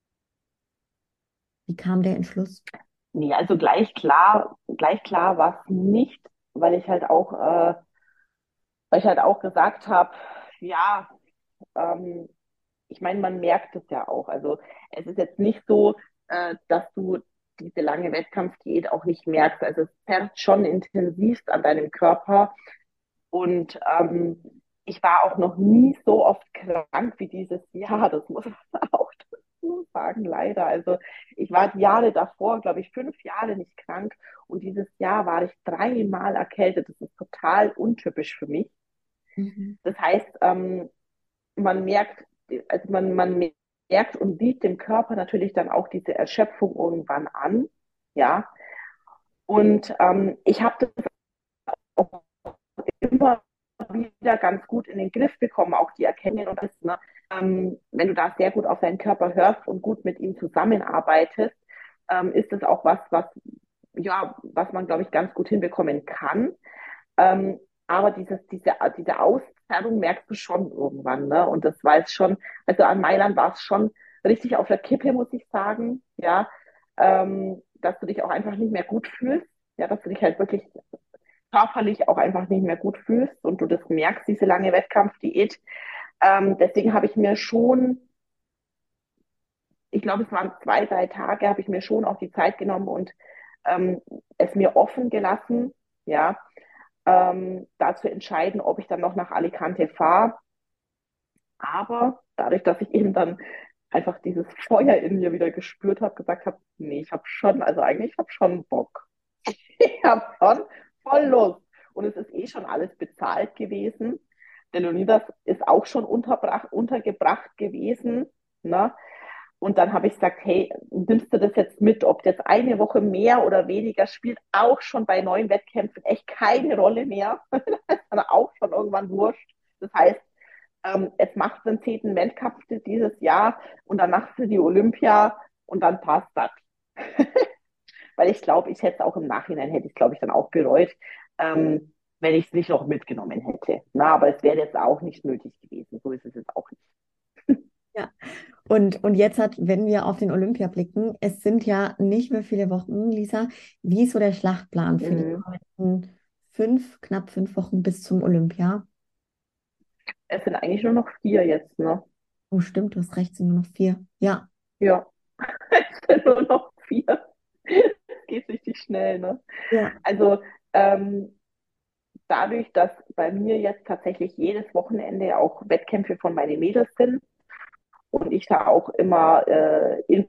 Wie kam der Entschluss? Nee, also gleich klar war es nicht, weil weil ich halt auch gesagt habe, ja, ähm, ich meine, man merkt es ja auch. Also es ist jetzt nicht so, dass du diese lange Wettkampfdiät auch nicht merkst. Also es zerrt schon intensivst an deinem Körper. Und ich war auch noch nie so oft krank wie dieses Jahr. Das muss man auch dazu sagen, leider. Also ich war die Jahre davor, glaube ich, 5 Jahre nicht krank. Und dieses Jahr war ich 3-mal erkältet. Das ist total untypisch für mich. Mhm. Das heißt, man merkt, man merkt und sieht dem Körper natürlich dann auch diese Erschöpfung irgendwann an. Ja. Und ich habe das auch immer wieder ganz gut in den Griff bekommen, auch die Erkenntnis und das, ne? Wenn du da sehr gut auf deinen Körper hörst und gut mit ihm zusammenarbeitest, ist es auch ja, was man, glaube ich, ganz gut hinbekommen kann. Ähm, aber diese Auszerrung merkst du schon irgendwann, ne? Und das war jetzt schon, also an Mailand war es schon richtig auf der Kippe, muss ich sagen, ja, dass du dich auch einfach nicht mehr gut fühlst, ja, dass du dich halt wirklich körperlich auch einfach nicht mehr gut fühlst und du das merkst, diese lange Wettkampfdiät. Deswegen habe ich mir schon, ich glaube, es waren 2, 3 Tage, habe ich mir schon auch die Zeit genommen und ähm, es mir offen gelassen, ja, da zu entscheiden, ob ich dann noch nach Alicante fahre. Aber dadurch, dass ich eben dann einfach dieses Feuer in mir wieder gespürt habe, gesagt habe, nee, ich habe schon, also eigentlich habe schon Bock. Ich habe schon voll Lust. Und es ist eh schon alles bezahlt gewesen. Der Leonidas ist auch schon untergebracht gewesen. Ne? Und dann habe ich gesagt, hey, nimmst du das jetzt mit? Ob jetzt eine Woche mehr oder weniger spielt auch schon bei neuen Wettkämpfen echt keine Rolle mehr. Das ist dann auch schon irgendwann wurscht. Das heißt, jetzt machst du den 10. Weltcup dieses Jahr und dann machst du die Olympia und dann passt das. Weil ich glaube, ich hätte es auch im Nachhinein, hätte ich glaube ich dann auch bereut, ähm, wenn ich es nicht noch mitgenommen hätte. Na, aber es wäre jetzt auch nicht nötig gewesen. So ist es jetzt auch nicht. Ja. Und jetzt hat, wenn wir auf den Olympia blicken, es sind ja nicht mehr viele Wochen, Lisa. Wie ist so der Schlachtplan für die Mhm. kommenden knapp 5 Wochen bis zum Olympia? Es sind eigentlich nur noch 4 jetzt, ne? Oh, stimmt, du hast recht, es sind nur noch 4. Ja, Ja, es sind nur noch 4. Es geht richtig schnell, ne? ja, Also ähm, dadurch, dass bei mir jetzt tatsächlich jedes Wochenende auch Wettkämpfe von meinen Mädels sind und ich da auch immer in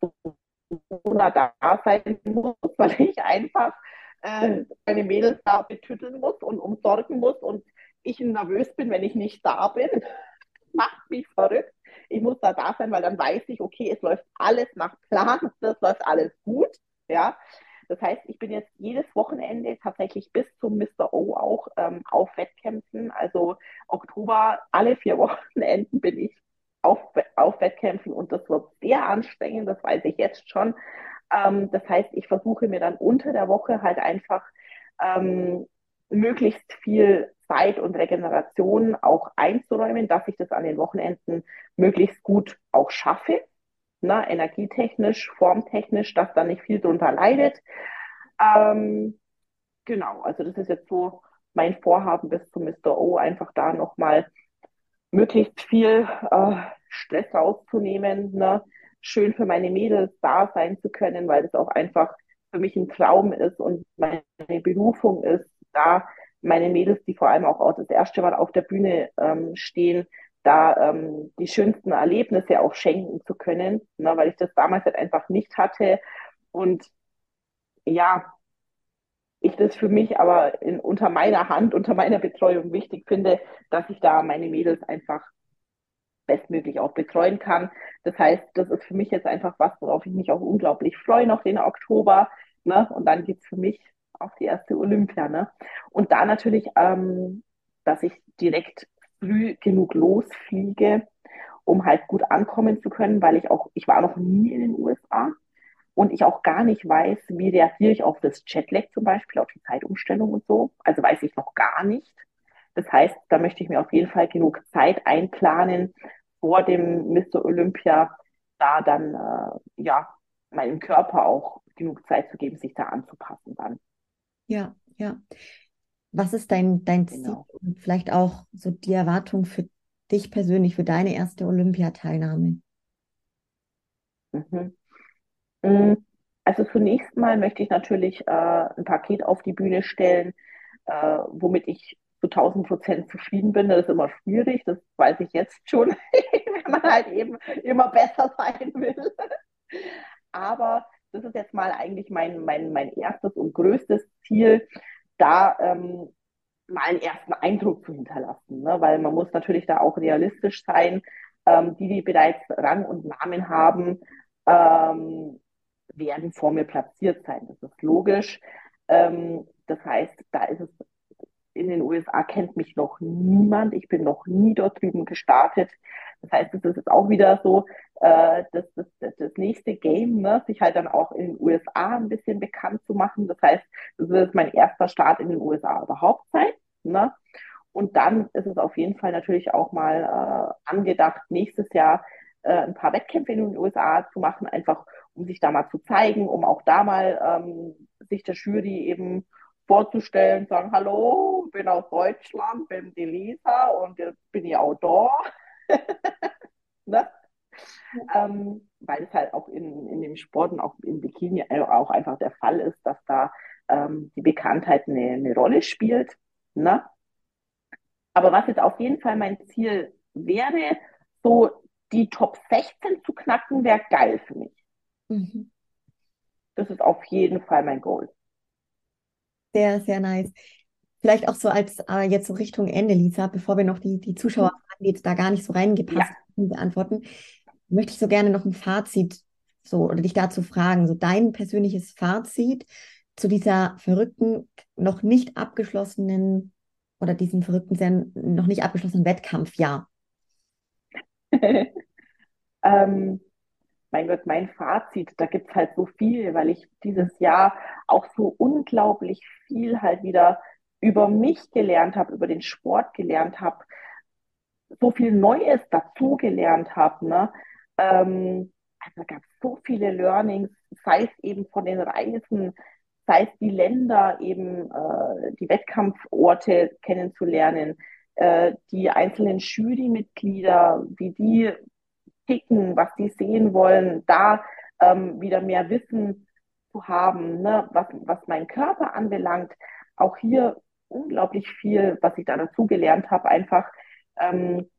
Persona da sein muss, weil ich einfach meine Mädels da betütteln muss und umsorgen muss und ich nervös bin, wenn ich nicht da bin. Macht mich verrückt. Ich muss da sein, weil dann weiß ich, okay, es läuft alles nach Plan, das läuft alles gut. Ja, das heißt, ich bin jetzt jedes Wochenende tatsächlich bis zum Mr. O auch auf Wettkämpfen. Also Oktober, alle 4 Wochenenden bin ich auf Wettkämpfen und das wird sehr anstrengend, das weiß ich jetzt schon. Das heißt, ich versuche mir dann unter der Woche halt einfach ähm, möglichst viel Zeit und Regeneration auch einzuräumen, dass ich das an den Wochenenden möglichst gut auch schaffe, ne, energietechnisch, formtechnisch, dass da nicht viel drunter leidet. Ähm, genau, also das ist jetzt so mein Vorhaben bis zum Mr. O, einfach da nochmal möglichst viel Stress rauszunehmen, ne? Schön für meine Mädels da sein zu können, weil das auch einfach für mich ein Traum ist und meine Berufung ist, da meine Mädels, die vor allem auch das erste Mal auf der Bühne stehen, da die schönsten Erlebnisse auch schenken zu können, ne? Weil ich das damals halt einfach nicht hatte. Und ja, ich das für mich aber unter meiner Hand, unter meiner Betreuung wichtig finde, dass ich da meine Mädels einfach bestmöglich auch betreuen kann. Das heißt, das ist für mich jetzt einfach was, worauf ich mich auch unglaublich freue, noch den Oktober. Ne? Und dann geht es für mich auf die erste Olympia. Ne? Und da natürlich, dass ich direkt früh genug losfliege, um halt gut ankommen zu können, weil ich war noch nie in den USA und ich auch gar nicht weiß, wie reagiere ich auf das Jetlag zum Beispiel, auf die Zeitumstellung und so. Also weiß ich noch gar nicht. Das heißt, da möchte ich mir auf jeden Fall genug Zeit einplanen vor dem Mr. Olympia, da dann ja meinem Körper auch genug Zeit zu geben, sich da anzupassen dann. ja, ja. Was ist dein Ziel Genau. und vielleicht auch so die Erwartung für dich persönlich, für deine erste Olympiateilnahme? Mhm. Mm, Also zunächst mal möchte ich natürlich ein Paket auf die Bühne stellen, womit ich zu 1000% zufrieden bin. Das ist immer schwierig, das weiß ich jetzt schon, wenn man halt eben immer besser sein will. Aber das ist jetzt mal eigentlich mein erstes und größtes Ziel, da mal einen ersten Eindruck zu hinterlassen. Ne? Weil man muss natürlich da auch realistisch sein. Die bereits Rang und Namen haben, ähm, werden vor mir platziert sein. Das ist logisch. Das heißt, da ist es in den USA kennt mich noch niemand. Ich bin noch nie dort drüben gestartet. Das heißt, das ist jetzt auch wieder so das nächste Game, ne? Sich halt dann auch in den USA ein bisschen bekannt zu machen. Das heißt, das wird mein erster Start in den USA überhaupt sein. Ne? Und dann ist es auf jeden Fall natürlich auch mal angedacht, nächstes Jahr ein paar Wettkämpfe in den USA zu machen, einfach um sich da mal zu zeigen, um auch da mal sich der Jury eben vorzustellen, sagen, hallo, bin aus Deutschland, bin die Lisa und jetzt bin ich auch da. Ne? Weil es halt auch in dem Sport und auch im Bikini auch einfach der Fall ist, dass da die Bekanntheit eine Rolle spielt. Ne? Aber was jetzt auf jeden Fall mein Ziel wäre, so die Top 16 zu knacken, wäre geil für mich. Mhm. Das ist auf jeden Fall mein Goal. Sehr, sehr nice. Vielleicht auch so als jetzt so Richtung Ende, Lisa, bevor wir noch die Zuschauer, die jetzt da gar nicht so reingepasst Ja. haben, beantworten, möchte ich so gerne noch ein Fazit so oder dich dazu fragen, so dein persönliches Fazit zu dieser verrückten, noch nicht abgeschlossenen oder diesem verrückten, noch nicht abgeschlossenen Wettkampfjahr. Ähm, Mein Gott, mein Fazit, da gibt es halt so viel, weil ich dieses Jahr auch so unglaublich viel halt wieder über mich gelernt habe, über den Sport gelernt habe, so viel Neues dazugelernt habe. Ne? Also gab es so viele Learnings, sei es eben von den Reisen, sei es die Länder, eben die Wettkampforte kennenzulernen, die einzelnen Jurymitglieder, wie die ticken, was die sehen wollen, da wieder mehr Wissen zu haben, ne? Was meinen Körper anbelangt. Auch hier unglaublich viel, was ich da dazu gelernt habe, einfach ähm,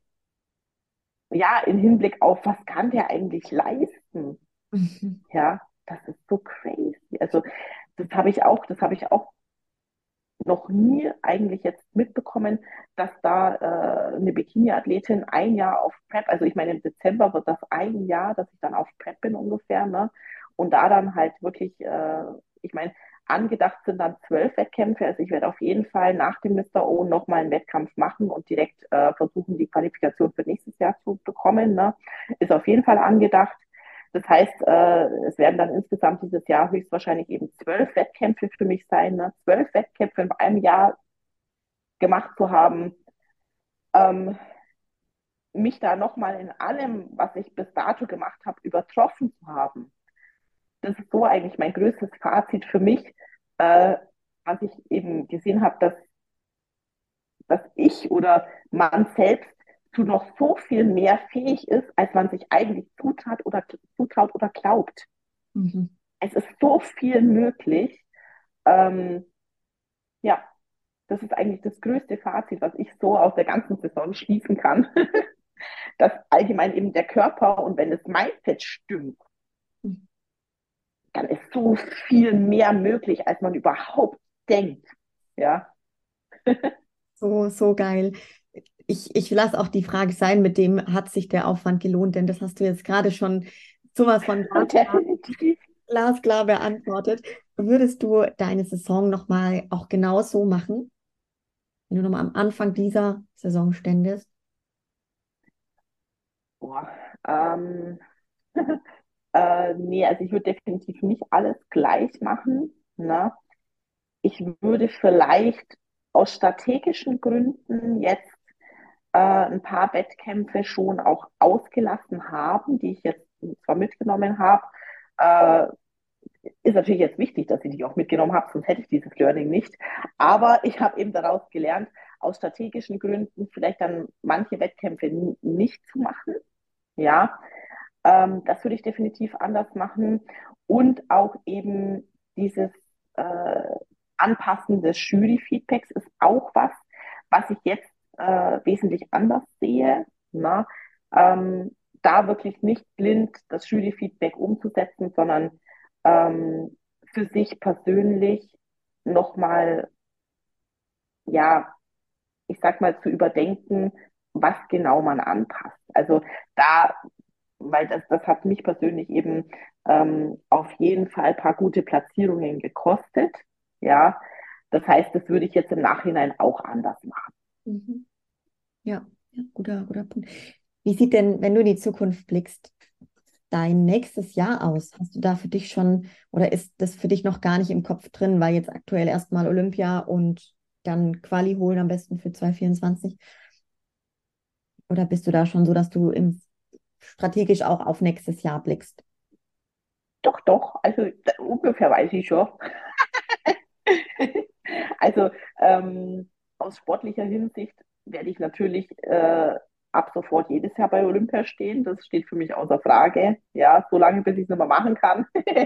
ja, im Hinblick auf, was kann der eigentlich leisten? Mhm. Ja, das ist so crazy. Also das habe ich auch noch nie eigentlich jetzt mitbekommen, dass da eine Bikini-Athletin ein Jahr auf Prep, also ich meine, im Dezember wird das ein Jahr, dass ich dann auf Prep bin ungefähr, ne? Und da dann halt wirklich, ich meine, angedacht sind dann 12 Wettkämpfe. Also ich werde auf jeden Fall nach dem Mr. O nochmal einen Wettkampf machen und direkt versuchen, die Qualifikation für nächstes Jahr zu bekommen. Ne? Ist auf jeden Fall angedacht. Das heißt, es werden dann insgesamt dieses Jahr höchstwahrscheinlich eben 12 Wettkämpfe für mich sein. Ne? 12 Wettkämpfe in einem Jahr gemacht zu haben, ähm, mich da nochmal in allem, was ich bis dato gemacht habe, übertroffen zu haben. Das ist so eigentlich mein größtes Fazit für mich, äh, was ich eben gesehen habe, dass ich oder man selbst zu noch so viel mehr fähig ist, als man sich eigentlich zutraut oder glaubt. Mhm. Es ist so viel möglich. Ähm, ja, das ist eigentlich das größte Fazit, was ich so aus der ganzen Saison schließen kann, dass allgemein eben der Körper und wenn das Mindset stimmt, dann ist so viel mehr möglich, als man überhaupt denkt. Ja, So, so geil. Ich lasse auch die Frage sein, mit dem hat sich der Aufwand gelohnt, denn das hast du jetzt gerade schon sowas von definitiv. glasklar beantwortet. Würdest du deine Saison nochmal auch genau so machen, wenn du nochmal am Anfang dieser Saison ständest? Boah, ähm, nee, also ich würde definitiv nicht alles gleich machen. Ne? Ich würde vielleicht aus strategischen Gründen jetzt ein paar Wettkämpfe schon auch ausgelassen haben, die ich jetzt zwar mitgenommen habe. Äh, Ist natürlich jetzt wichtig, dass ich die auch mitgenommen habe, sonst hätte ich dieses Learning nicht. Aber ich habe eben daraus gelernt, aus strategischen Gründen vielleicht dann manche Wettkämpfe nicht zu machen. Ja, das würde ich definitiv anders machen. Und auch eben dieses äh, Anpassen des Jury-Feedbacks ist auch was, was ich jetzt wesentlich anders sehe. Na? Da wirklich nicht blind das Jury-Feedback umzusetzen, sondern für sich persönlich nochmal, ja, ich sag mal, zu überdenken, was genau man anpasst. Also da, weil das hat mich persönlich eben auf jeden Fall ein paar gute Platzierungen gekostet. Ja, das heißt, das würde ich jetzt im Nachhinein auch anders machen. Mhm. Ja, ja, guter Punkt. Wie sieht denn, wenn du in die Zukunft blickst, dein nächstes Jahr aus? Hast du da für dich schon, oder ist das für dich noch gar nicht im Kopf drin, weil jetzt aktuell erstmal Olympia und dann Quali holen am besten für 2024? Oder bist du da schon so, dass du strategisch auch auf nächstes Jahr blickst? Doch, doch, also ungefähr weiß ich schon. Also aus sportlicher Hinsicht werde ich natürlich ab sofort jedes Jahr bei Olympia stehen. Das steht für mich außer Frage. Ja, so lange, bis ich es nicht mehr machen kann.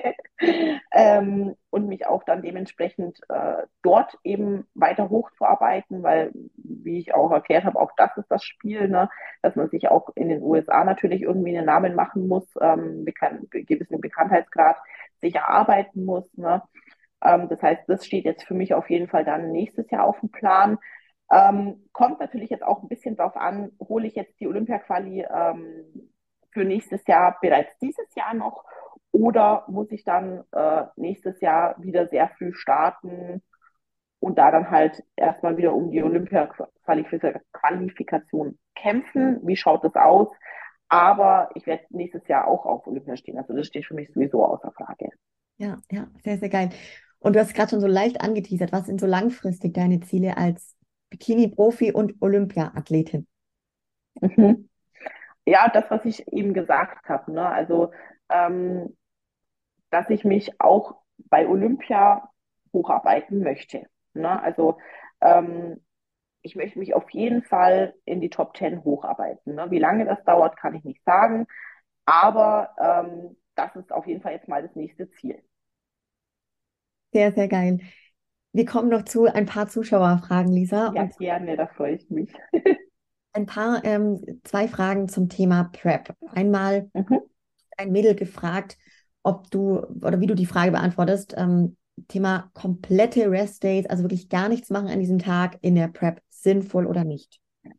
Und mich auch dann dementsprechend dort eben weiter hochzuarbeiten, weil, wie ich auch erklärt habe, auch das ist das Spiel, ne? Dass man sich auch in den USA natürlich irgendwie einen Namen machen muss, gewissen Bekanntheitsgrad sich erarbeiten muss. Ne? Das heißt, das steht jetzt für mich auf jeden Fall dann nächstes Jahr auf dem Plan. Kommt natürlich jetzt auch ein bisschen drauf an, hole ich jetzt die Olympia-Quali für nächstes Jahr bereits dieses Jahr noch oder muss ich dann nächstes Jahr wieder sehr früh starten und da dann halt erstmal wieder um die Olympia-Qualifikation kämpfen. Wie schaut das aus? Aber ich werde nächstes Jahr auch auf Olympia stehen. Also das steht für mich sowieso außer Frage. Ja, ja, sehr, sehr geil. Und du hast gerade schon so leicht angeteasert, was sind so langfristig deine Ziele als Bikini-Profi und Olympia-Athletin? Mhm. Ja, das, was ich eben gesagt habe, ne? Also, ähm, dass ich mich auch bei Olympia hocharbeiten möchte. Ne? Also, ähm, ich möchte mich auf jeden Fall in die Top 10 hocharbeiten. Ne? Wie lange das dauert, kann ich nicht sagen, aber das ist auf jeden Fall jetzt mal das nächste Ziel. Sehr, sehr geil. Wir kommen noch zu ein paar Zuschauerfragen, Lisa, Ja, und gerne, da freue ich mich. ein paar, zwei Fragen zum Thema Prep. Einmal Mhm. ein Mädel gefragt, ob du oder wie du die Frage beantwortest. Thema komplette Rest Days, also wirklich gar nichts machen an diesem Tag in der Prep, sinnvoll oder nicht?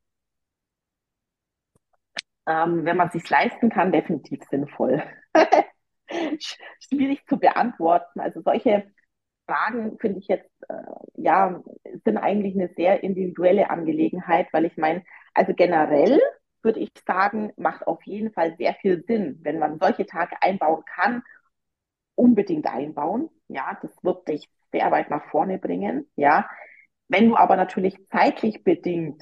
Wenn man es sich leisten kann, definitiv sinnvoll. Schwierig zu beantworten. Also solche Fragen finde ich jetzt, ja, sind eigentlich eine sehr individuelle Angelegenheit, weil ich meine, also generell würde ich sagen, macht auf jeden Fall sehr viel Sinn, wenn man solche Tage einbauen kann, unbedingt einbauen. Ja, das wird dich sehr weit nach vorne bringen. Ja, wenn du aber natürlich zeitlich bedingt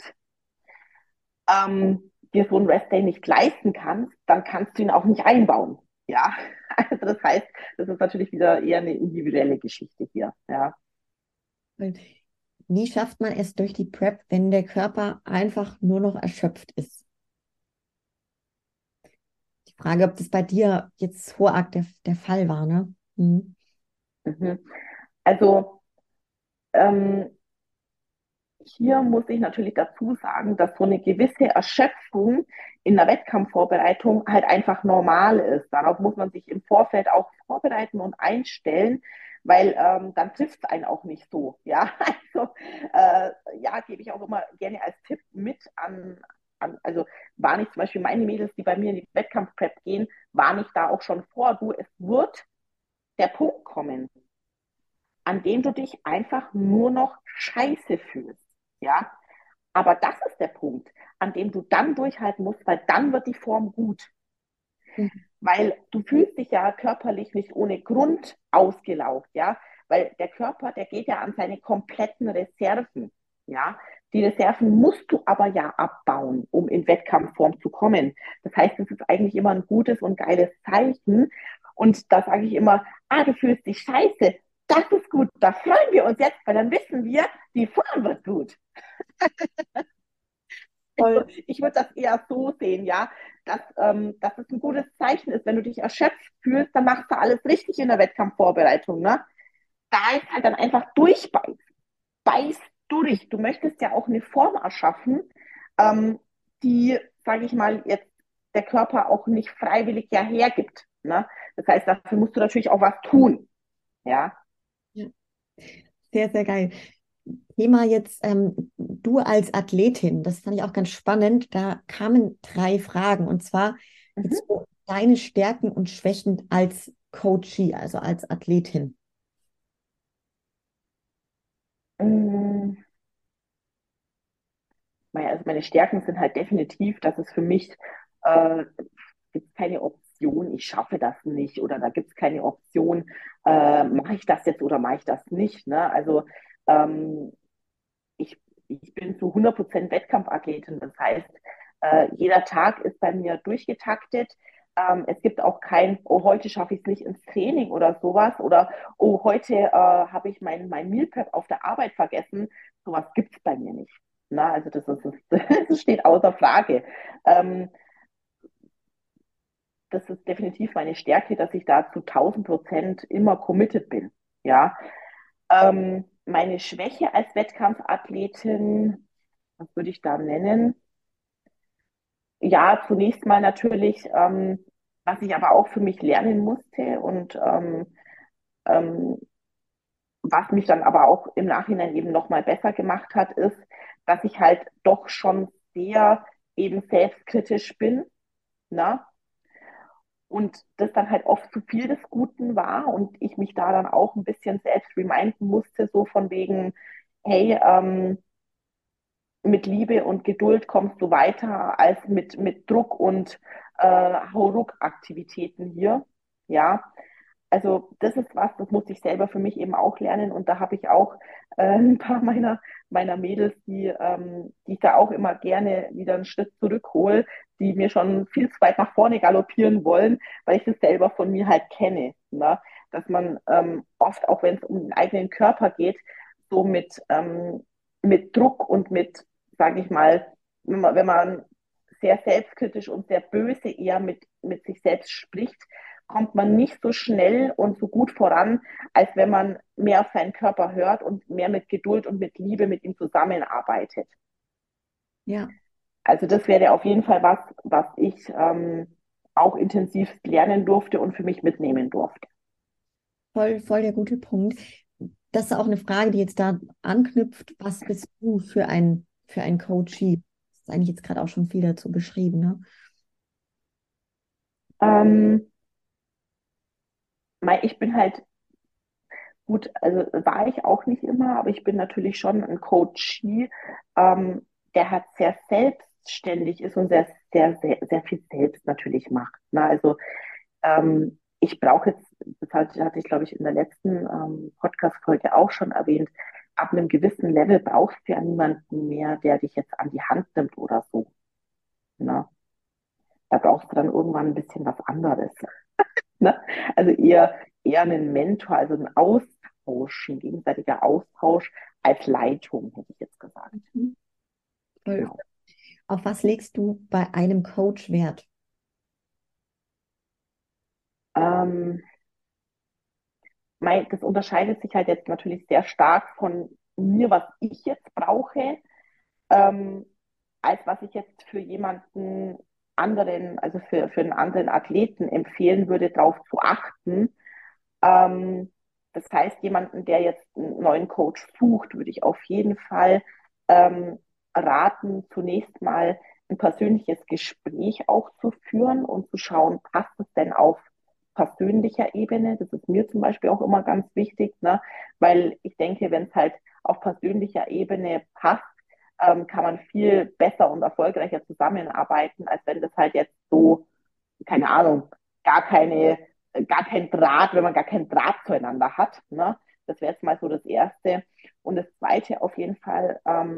dir so einen Rest-Day nicht leisten kannst, dann kannst du ihn auch nicht einbauen. Ja, also das heißt, das ist natürlich wieder eher eine individuelle Geschichte hier. Ja. Weil wie schafft man es durch die Prep, wenn der Körper einfach nur noch erschöpft ist? Die Frage, ob das bei dir jetzt Horak der Fall war, ne? Mhm. Mhm. Also ähm, hier muss ich natürlich dazu sagen, dass so eine gewisse Erschöpfung in der Wettkampfvorbereitung halt einfach normal ist. Darauf muss man sich im Vorfeld auch vorbereiten und einstellen, weil dann trifft es einen auch nicht so. Ja, also ja, gebe ich auch immer gerne als Tipp mit also war nicht zum Beispiel meine Mädels, die bei mir in die Wettkampfprep gehen, war nicht da auch schon vor, du, es wird der Punkt kommen, an dem du dich einfach nur noch scheiße fühlst. Ja, aber das ist der Punkt, an dem du dann durchhalten musst, weil dann wird die Form gut. Mhm. Weil du fühlst dich ja körperlich nicht ohne Grund ausgelaugt, ja, weil der Körper, der geht ja an seine kompletten Reserven, ja. Die Reserven musst du aber ja abbauen, um in Wettkampfform zu kommen. Das heißt, es ist eigentlich immer ein gutes und geiles Zeichen. Und da sage ich immer, du fühlst dich scheiße. Das ist gut, da freuen wir uns jetzt, weil dann wissen wir, die Form wird gut. Also Voll. ich würde das eher so sehen, ja, dass es ein gutes Zeichen ist. Wenn du dich erschöpft fühlst, dann machst du alles richtig in der Wettkampfvorbereitung. Ne? Da ist halt dann einfach durchbeiß. Beiß durch. Du möchtest ja auch eine Form erschaffen, die, sage ich mal, jetzt der Körper auch nicht freiwillig ja hergibt. Ne? Das heißt, dafür musst du natürlich auch was tun. Ja. Ja. Sehr, sehr geil. Thema jetzt, du als Athletin, das fand ich auch ganz spannend. Da kamen drei Fragen und zwar jetzt Mhm. so deine Stärken und Schwächen als Coachie, also als Athletin. Mm, also meine Stärken sind halt definitiv, dass es für mich gibt es keine Option, ich schaffe das nicht oder da gibt es keine Option, mache ich das jetzt oder mache ich das nicht. Ne? Also ähm, ich bin zu 100% Wettkampfathletin. Das heißt, jeder Tag ist bei mir durchgetaktet. Es gibt auch kein, oh, heute schaffe ich es nicht ins Training oder sowas. Oder, oh, heute habe ich mein Meal Prep auf der Arbeit vergessen. Sowas gibt es bei mir nicht. Na, also das steht außer Frage. Ähm, Das ist definitiv meine Stärke, dass ich da zu 1000% immer committed bin. Ja. Meine Schwäche als Wettkampfathletin, was würde ich da nennen? Ja, zunächst mal natürlich, was ich aber auch für mich lernen musste und ähm, Was mich dann aber auch im Nachhinein eben nochmal besser gemacht hat, ist, dass ich halt doch schon sehr eben selbstkritisch bin, ne? Und das dann halt oft zu viel des Guten war und ich mich da dann auch ein bisschen selbst remindern musste, so von wegen, hey, mit Liebe und Geduld kommst du weiter als mit Druck und Hauruck-Aktivitäten hier. Ja, also das ist was, das musste ich selber für mich eben auch lernen und da habe ich auch ein paar meiner Mädels, die ich da auch immer gerne wieder einen Schritt zurückhole, die mir schon viel zu weit nach vorne galoppieren wollen, weil ich das selber von mir halt kenne, ne? Dass man oft, auch wenn es um den eigenen Körper geht, so mit Druck und mit, sage ich mal, wenn man sehr selbstkritisch und sehr böse eher mit sich selbst spricht, kommt man nicht so schnell und so gut voran, als wenn man mehr auf seinen Körper hört und mehr mit Geduld und mit Liebe mit ihm zusammenarbeitet. Ja, Also das wäre auf jeden Fall was, was ich auch intensiv lernen durfte und für mich mitnehmen durfte. voll der gute Punkt. Das ist auch eine Frage, die jetzt da anknüpft. Was bist du für ein Coachee? Das ist eigentlich jetzt gerade auch schon viel dazu beschrieben, ne? Ähm, ich bin halt gut, also war ich auch nicht immer, aber ich bin natürlich schon ein Coachee, der halt sehr selbstständig ist und sehr viel selbst natürlich macht. Ne? Also ich brauche jetzt, hatte ich glaube ich in der letzten Podcast-Folge auch schon erwähnt, ab einem gewissen Level brauchst du ja niemanden mehr, der dich jetzt an die Hand nimmt oder so. Ne? Da brauchst du dann irgendwann ein bisschen was anderes. Ne? Also eher einen Mentor, also ein Austausch, ein gegenseitiger Austausch als Leitung, hätte ich jetzt gesagt. Mhm. Voll. Genau. Auf was legst du bei einem Coach Wert? Ähm, das unterscheidet sich halt jetzt natürlich sehr stark von mir, was ich jetzt brauche, ähm, als was ich jetzt für jemanden anderen, also für einen anderen Athleten empfehlen würde, darauf zu achten. Ähm, Das heißt, jemanden, der jetzt einen neuen Coach sucht, würde ich auf jeden Fall ähm, raten, zunächst mal ein persönliches Gespräch auch zu führen und zu schauen, passt es denn auf persönlicher Ebene? Das ist mir zum Beispiel auch immer ganz wichtig, ne? Weil ich denke, wenn es halt auf persönlicher Ebene passt, kann man viel besser und erfolgreicher zusammenarbeiten, als wenn das halt jetzt so, keine Ahnung, gar keine, gar kein Draht, wenn man gar keinen Draht zueinander hat. Ne? Das wäre jetzt mal so das Erste. Und das Zweite auf jeden Fall,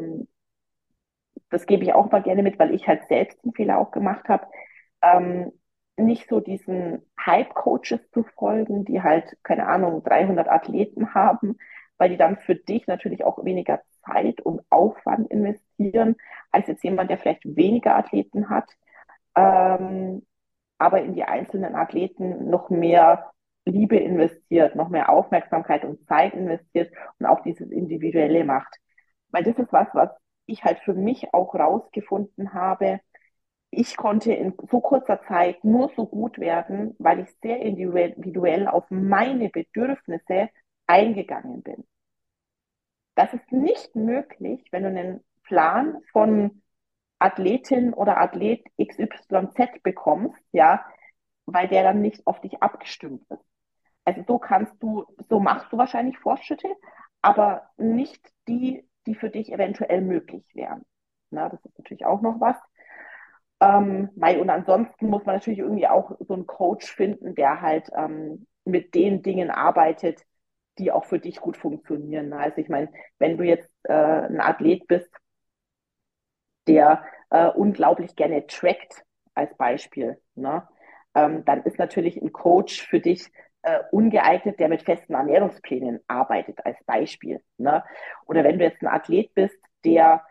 das gebe ich auch mal gerne mit, weil ich halt selbst einen Fehler auch gemacht habe, ähm, nicht so diesen Hype-Coaches zu folgen, die halt, keine Ahnung, 300 Athleten haben, weil die dann für dich natürlich auch weniger Zeit und Aufwand investieren, als jetzt jemand, der vielleicht weniger Athleten hat. Ähm, aber in die einzelnen Athleten noch mehr Liebe investiert, noch mehr Aufmerksamkeit und Zeit investiert und auch dieses Individuelle macht. Weil das ist was, was ich halt für mich auch rausgefunden habe. Ich konnte in so kurzer Zeit nur so gut werden, weil ich sehr individuell auf meine Bedürfnisse eingegangen bin. Das ist nicht möglich, wenn du einen Plan von Athletin oder Athlet XYZ bekommst, ja, weil der dann nicht auf dich abgestimmt ist. Also so machst du wahrscheinlich Fortschritte, aber nicht die, die für dich eventuell möglich wären. Na, das ist natürlich auch noch was. Und ansonsten muss man natürlich irgendwie auch so einen Coach finden, der halt mit den Dingen arbeitet, die auch für dich gut funktionieren. Also ich meine, wenn du jetzt ein Athlet bist, der unglaublich gerne trackt, als Beispiel, ne? Dann ist natürlich ein Coach für dich ungeeignet, der mit festen Ernährungsplänen arbeitet, als Beispiel. Ne? Oder wenn du jetzt ein Athlet bist, der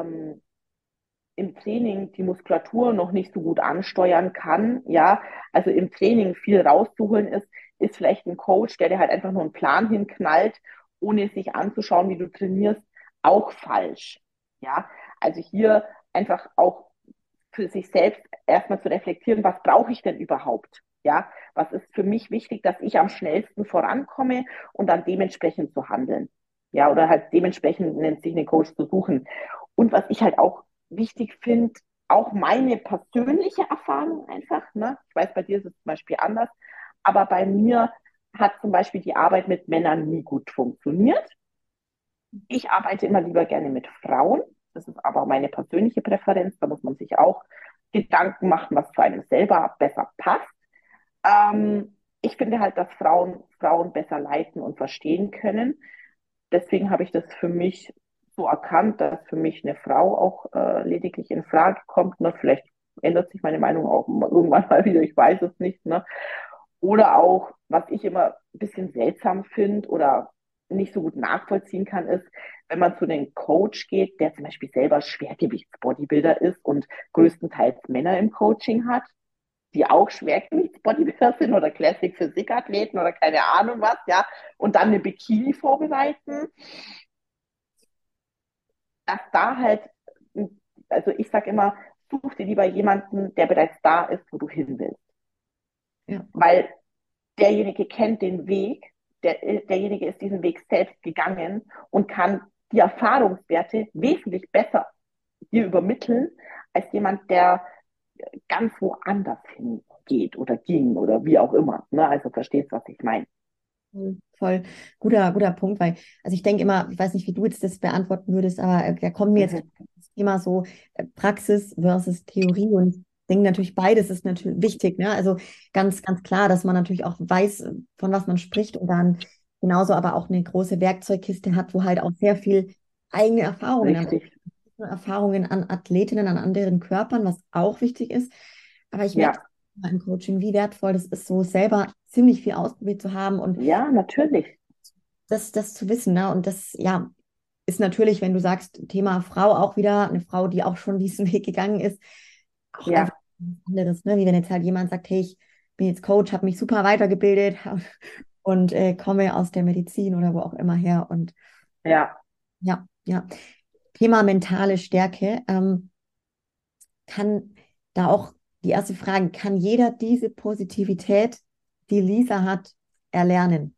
im Training die Muskulatur noch nicht so gut ansteuern kann, ja, also im Training viel rauszuholen ist vielleicht ein Coach, der dir halt einfach nur einen Plan hinknallt, ohne sich anzuschauen, wie du trainierst, auch falsch. Ja, also hier einfach auch für sich selbst erstmal zu reflektieren, was brauche ich denn überhaupt? Ja, was ist für mich wichtig, dass ich am schnellsten vorankomme und dann dementsprechend zu handeln. Ja, oder halt dementsprechend nennt sich einen Coach zu suchen. Und was ich halt auch wichtig finde, auch meine persönliche Erfahrung einfach, ne? Ich weiß, bei dir ist es zum Beispiel anders, aber bei mir hat zum Beispiel die Arbeit mit Männern nie gut funktioniert. Ich arbeite immer lieber gerne mit Frauen. Das ist aber meine persönliche Präferenz. Da muss man sich auch Gedanken machen, was für einen selber besser passt. Ich finde halt, dass Frauen besser leiten und verstehen können. Deswegen habe ich das für mich so erkannt, dass für mich eine Frau auch lediglich in Frage kommt. Ne? Vielleicht ändert sich meine Meinung auch irgendwann mal wieder, ich weiß es nicht. Ne? Oder auch, was ich immer ein bisschen seltsam finde oder nicht so gut nachvollziehen kann, ist, wenn man zu einem Coach geht, der zum Beispiel selber Schwergewichtsbodybuilder ist und größtenteils Männer im Coaching hat, die auch Schwergewichtsbodybuilder sind oder Classic Physik-Athleten oder keine Ahnung was, ja, und dann eine Bikini vorbereiten, dass da halt, also ich sag immer, such dir lieber jemanden, der bereits da ist, wo du hin willst. Ja. Weil derjenige kennt den Weg, derjenige ist diesen Weg selbst gegangen und kann die Erfahrungswerte wesentlich besser dir übermitteln, als jemand, der ganz woanders hingeht oder ging oder wie auch immer. Ne? Also verstehst, was ich meine. Voll guter Punkt, weil, also ich denke immer, ich weiß nicht, wie du jetzt das beantworten würdest, aber da kommt mir jetzt Mhm. das Thema so Praxis versus Theorie und ich denke natürlich, beides ist natürlich wichtig, ne? Also ganz klar, dass man natürlich auch weiß, von was man spricht und dann genauso aber auch eine große Werkzeugkiste hat, wo halt auch sehr viel eigene Richtig. Erfahrungen an Athletinnen, an anderen Körpern, was auch wichtig ist. Aber ich merke Ja, im Coaching, wie wertvoll das ist, so selber ziemlich viel ausprobiert zu haben und ja, natürlich. das zu wissen, ne? Und das, ja, ist natürlich, wenn du sagst, Thema Frau auch wieder, eine Frau, die auch schon diesen Weg gegangen ist, auch einfach Ja, was anderes, ne? Wie wenn jetzt halt jemand sagt, hey, ich bin jetzt Coach, habe mich super weitergebildet und komme aus der Medizin oder wo auch immer her. Und ja. ja. Thema mentale Stärke, kann da auch die erste Frage, kann jeder diese Positivität, die Lisa hat, erlernen?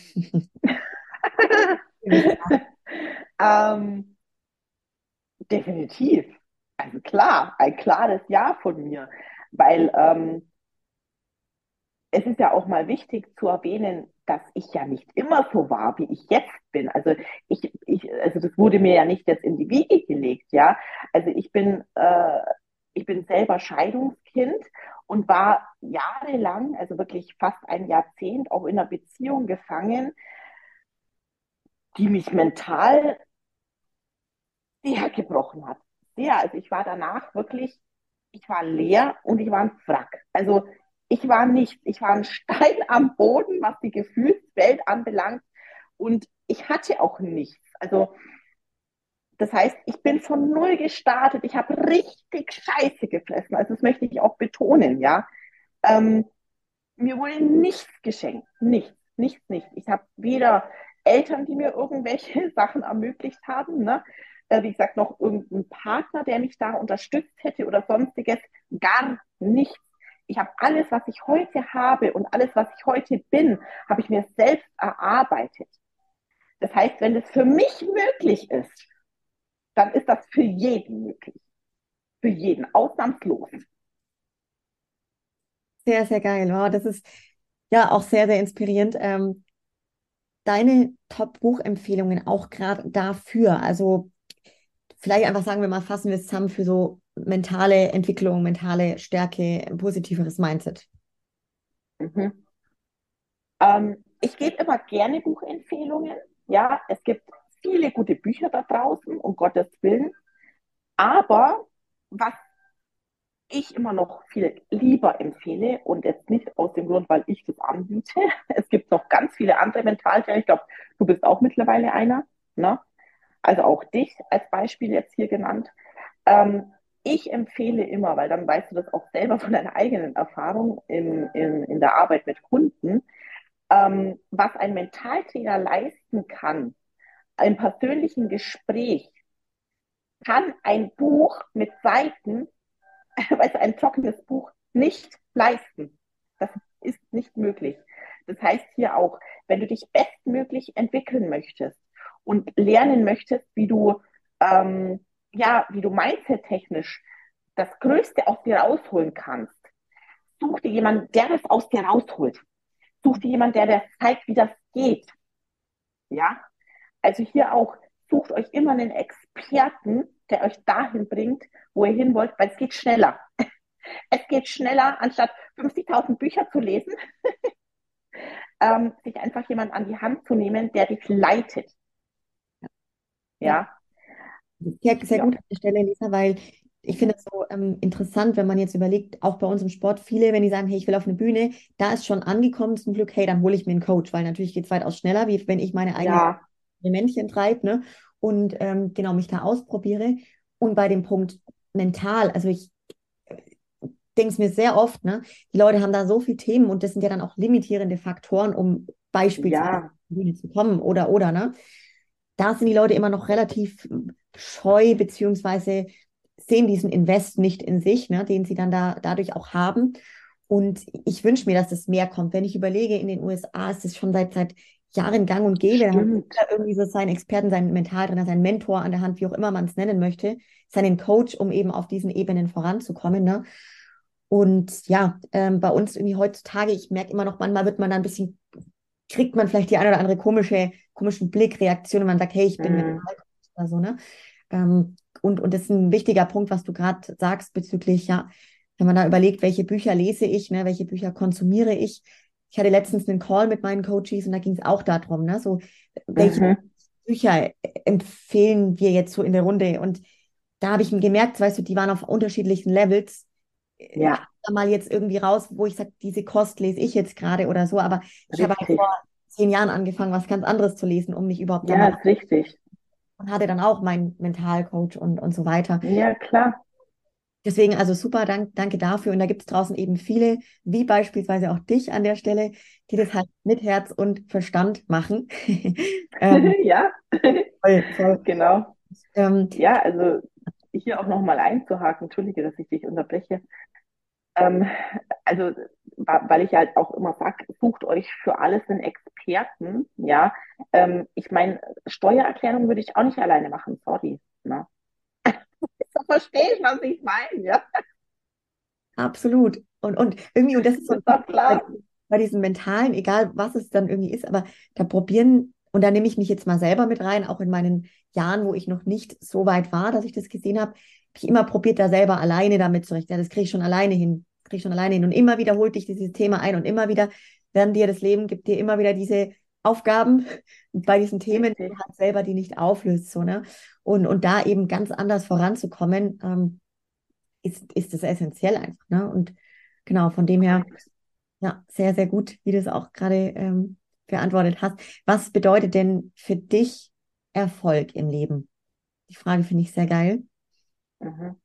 ähm, definitiv. Also klar, ein klares Ja von mir, weil es ist ja auch mal wichtig zu erwähnen, dass ich ja nicht immer so war, wie ich jetzt bin. Also also das wurde mir ja nicht jetzt in die Wiege gelegt, ja. Also ich bin selber Scheidungskind und war jahrelang, also wirklich fast ein Jahrzehnt, auch in einer Beziehung gefangen, die mich mental sehr gebrochen hat. Sehr. Also ich war danach wirklich, ich war leer und ich war ein Wrack. Also ich war nichts. Ich war ein Stein am Boden, was die Gefühlswelt anbelangt. Und ich hatte auch nichts. Also das heißt, ich bin von null gestartet. Ich habe richtig Scheiße gefressen. Also das möchte ich auch betonen, ja. Ähm, Mir wurde nichts geschenkt. Nichts, nichts, nichts. Ich habe weder Eltern, die mir irgendwelche Sachen ermöglicht haben, ne? Wie gesagt, noch irgendeinen Partner, der mich da unterstützt hätte oder sonstiges. Gar nichts. Ich habe alles, was ich heute habe und alles, was ich heute bin, habe ich mir selbst erarbeitet. Das heißt, wenn es für mich möglich ist, dann ist das für jeden möglich. Für jeden, ausnahmslos. Sehr, sehr geil. Wow, das ist ja auch sehr, sehr inspirierend. Deine Top-Buchempfehlungen auch gerade dafür. Also vielleicht einfach sagen wir mal, fassen wir es zusammen für so mentale Entwicklung, mentale Stärke, ein positiveres Mindset. Mhm. Ich gebe immer gerne Buchempfehlungen. Ja, es gibt viele gute Bücher da draußen, um Gottes Willen. Aber was ich immer noch viel lieber empfehle und jetzt nicht aus dem Grund, weil ich das anbiete. Es gibt noch ganz viele andere Mentaltrainer. Ich glaube, du bist auch mittlerweile einer. Ne? Also auch dich als Beispiel jetzt hier genannt. Ähm, Ich empfehle immer, weil dann weißt du das auch selber von deiner eigenen Erfahrung in der Arbeit mit Kunden, was ein Mentaltrainer leisten kann, im persönlichen Gespräch, kann ein Buch mit Seiten, also ein trockenes Buch, nicht leisten. Das ist nicht möglich. Das heißt hier auch, wenn du dich bestmöglich entwickeln möchtest und lernen möchtest, wie du mindset-technisch das Größte aus dir rausholen kannst, such dir jemanden, der das aus dir rausholt. Such dir jemanden, der dir zeigt, wie das geht. Ja, also hier auch, sucht euch immer einen Experten, der euch dahin bringt, wo ihr hin wollt, weil es geht schneller. Es geht schneller, anstatt 50.000 Bücher zu lesen, sich einfach jemand an die Hand zu nehmen, der dich leitet. Ja, Ja, sehr, sehr ja, gut an der Stelle, Lisa, weil ich finde es so interessant, wenn man jetzt überlegt, auch bei uns im Sport, viele, wenn die sagen, hey, ich will auf eine Bühne, da ist schon angekommen zum Glück, hey, dann hole ich mir einen Coach, weil natürlich geht es weitaus schneller, wie wenn ich meine eigenen ja, Männchen treibe, ne? Und genau mich da ausprobiere. Und bei dem Punkt mental, also ich denke es mir sehr oft, ne? Die Leute haben da so viele Themen und das sind ja dann auch limitierende Faktoren, um beispielsweise auf ja, die Bühne zu kommen oder, ne? Da sind die Leute immer noch relativ scheu, beziehungsweise sehen diesen Invest nicht in sich, ne, den sie dann dadurch auch haben. Und ich wünsche mir, dass das mehr kommt. Wenn ich überlege, in den USA ist es schon seit Jahren gang und gäbe. Da hat stimmt. jeder irgendwie so seinen Experten, seinen Mentaltrainer, seinen Mentor an der Hand, wie auch immer man es nennen möchte, seinen Coach, um eben auf diesen Ebenen voranzukommen. Ne? Und ja, bei uns irgendwie heutzutage, ich merke immer noch, manchmal wird man da ein bisschen, kriegt man vielleicht die eine oder andere komischen Blick, Reaktion, wenn man sagt, hey, ich bin Mm, mental oder so, ne? Und das ist ein wichtiger Punkt, was du gerade sagst bezüglich, ja, wenn man da überlegt, welche Bücher lese ich, ne, welche Bücher konsumiere ich. Ich hatte letztens einen Call mit meinen Coaches und da ging es auch darum, ne, so, welche mhm, Bücher empfehlen wir jetzt so in der Runde? Und da habe ich gemerkt, weißt du, die waren auf unterschiedlichen Levels. ja, Da mal jetzt irgendwie raus, wo ich sage, diese Kost lese ich jetzt gerade oder so, aber ich habe halt richtig. vor 10 Jahren angefangen, was ganz anderes zu lesen, um mich überhaupt da Ja, mal ist richtig. und hatte dann auch meinen Mentalcoach und so weiter. Ja, klar. Deswegen also super, danke dafür. Und da gibt es draußen eben viele, wie beispielsweise auch dich an der Stelle, die das halt mit Herz und Verstand machen. Ja, Voll. genau. Ähm, Ja, also hier auch nochmal einzuhaken, entschuldige, dass ich dich unterbreche. Ähm, also, weil ich halt auch immer sage, sucht euch für alles einen Experten, ja. Ich meine, Steuererklärung würde ich auch nicht alleine machen, sorry. Ne? So verstehe ich, was ich meine, ja. Absolut. Und irgendwie, und das ist so ein Ist Punkt doch klar. bei diesen mentalen, egal was es dann irgendwie ist, aber da probieren, und da nehme ich mich jetzt mal selber mit rein, auch in meinen Jahren, wo ich noch nicht so weit war, dass ich das gesehen habe, habe ich immer probiert, da selber alleine damit zurecht. Ja, das kriege ich schon alleine hin, kriege ich schon alleine hin. Und immer wieder holt dich dieses Thema ein und immer wieder werden dir das Leben, gibt dir immer wieder diese Aufgaben bei diesen Themen, die Richtig. du halt selber die nicht auflöst, so, ne? Und da eben ganz anders voranzukommen, ist es essentiell einfach. Ne? Und genau, von dem her, Korrekt. ja, sehr, sehr gut, wie du es auch gerade beantwortet hast. Was bedeutet denn für dich Erfolg im Leben? Die Frage finde ich sehr geil. Mhm.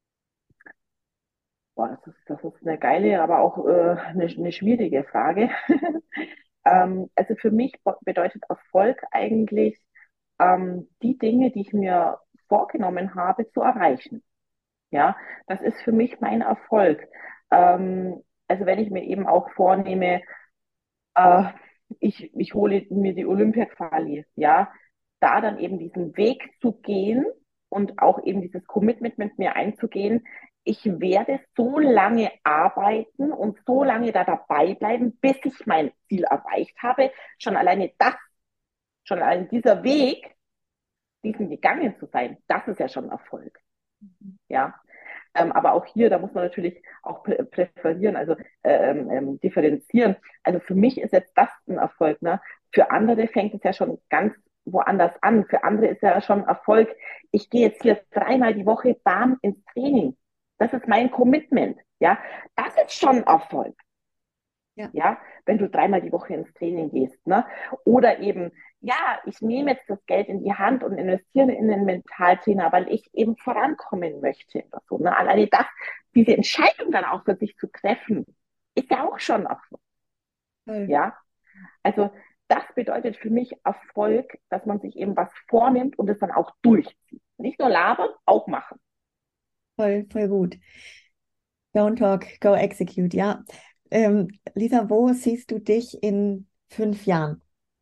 Boah, das ist eine geile, aber auch eine schwierige Frage. Also für mich bedeutet Erfolg eigentlich, die Dinge, die ich mir vorgenommen habe, zu erreichen. Ja, das ist für mich mein Erfolg. Also wenn ich mir eben auch vornehme, äh, ich hole mir die Olympia-Quali, ja, da dann eben diesen Weg zu gehen und auch eben dieses Commitment mit mir einzugehen, ich werde so lange arbeiten und so lange da dabei bleiben, bis ich mein Ziel erreicht habe. Schon allein dieser Weg, diesen gegangen zu sein, das ist ja schon Erfolg. Ja, aber auch hier, da muss man natürlich auch präferieren, also differenzieren. Also für mich ist jetzt das ein Erfolg. Ne? Für andere fängt es ja schon ganz woanders an. Für andere ist ja schon Erfolg. Ich gehe jetzt hier 3-mal die Woche bam ins Training. Das ist mein Commitment. Ja, das ist schon Erfolg. Ja, Ja, wenn du 3-mal die Woche ins Training gehst, ne? Oder eben, ja, ich nehme jetzt das Geld in die Hand und investiere in den Mentaltrainer, weil ich eben vorankommen möchte oder so, ne? Alleine das, diese Entscheidung dann auch für sich zu treffen, ist ja auch schon Erfolg, voll, ja. Also das bedeutet für mich Erfolg, dass man sich eben was vornimmt und es dann auch durchzieht. Nicht nur labern, auch machen. voll gut. Don't talk, go execute, ja. Lisa, wo siehst du dich in 5 Jahren?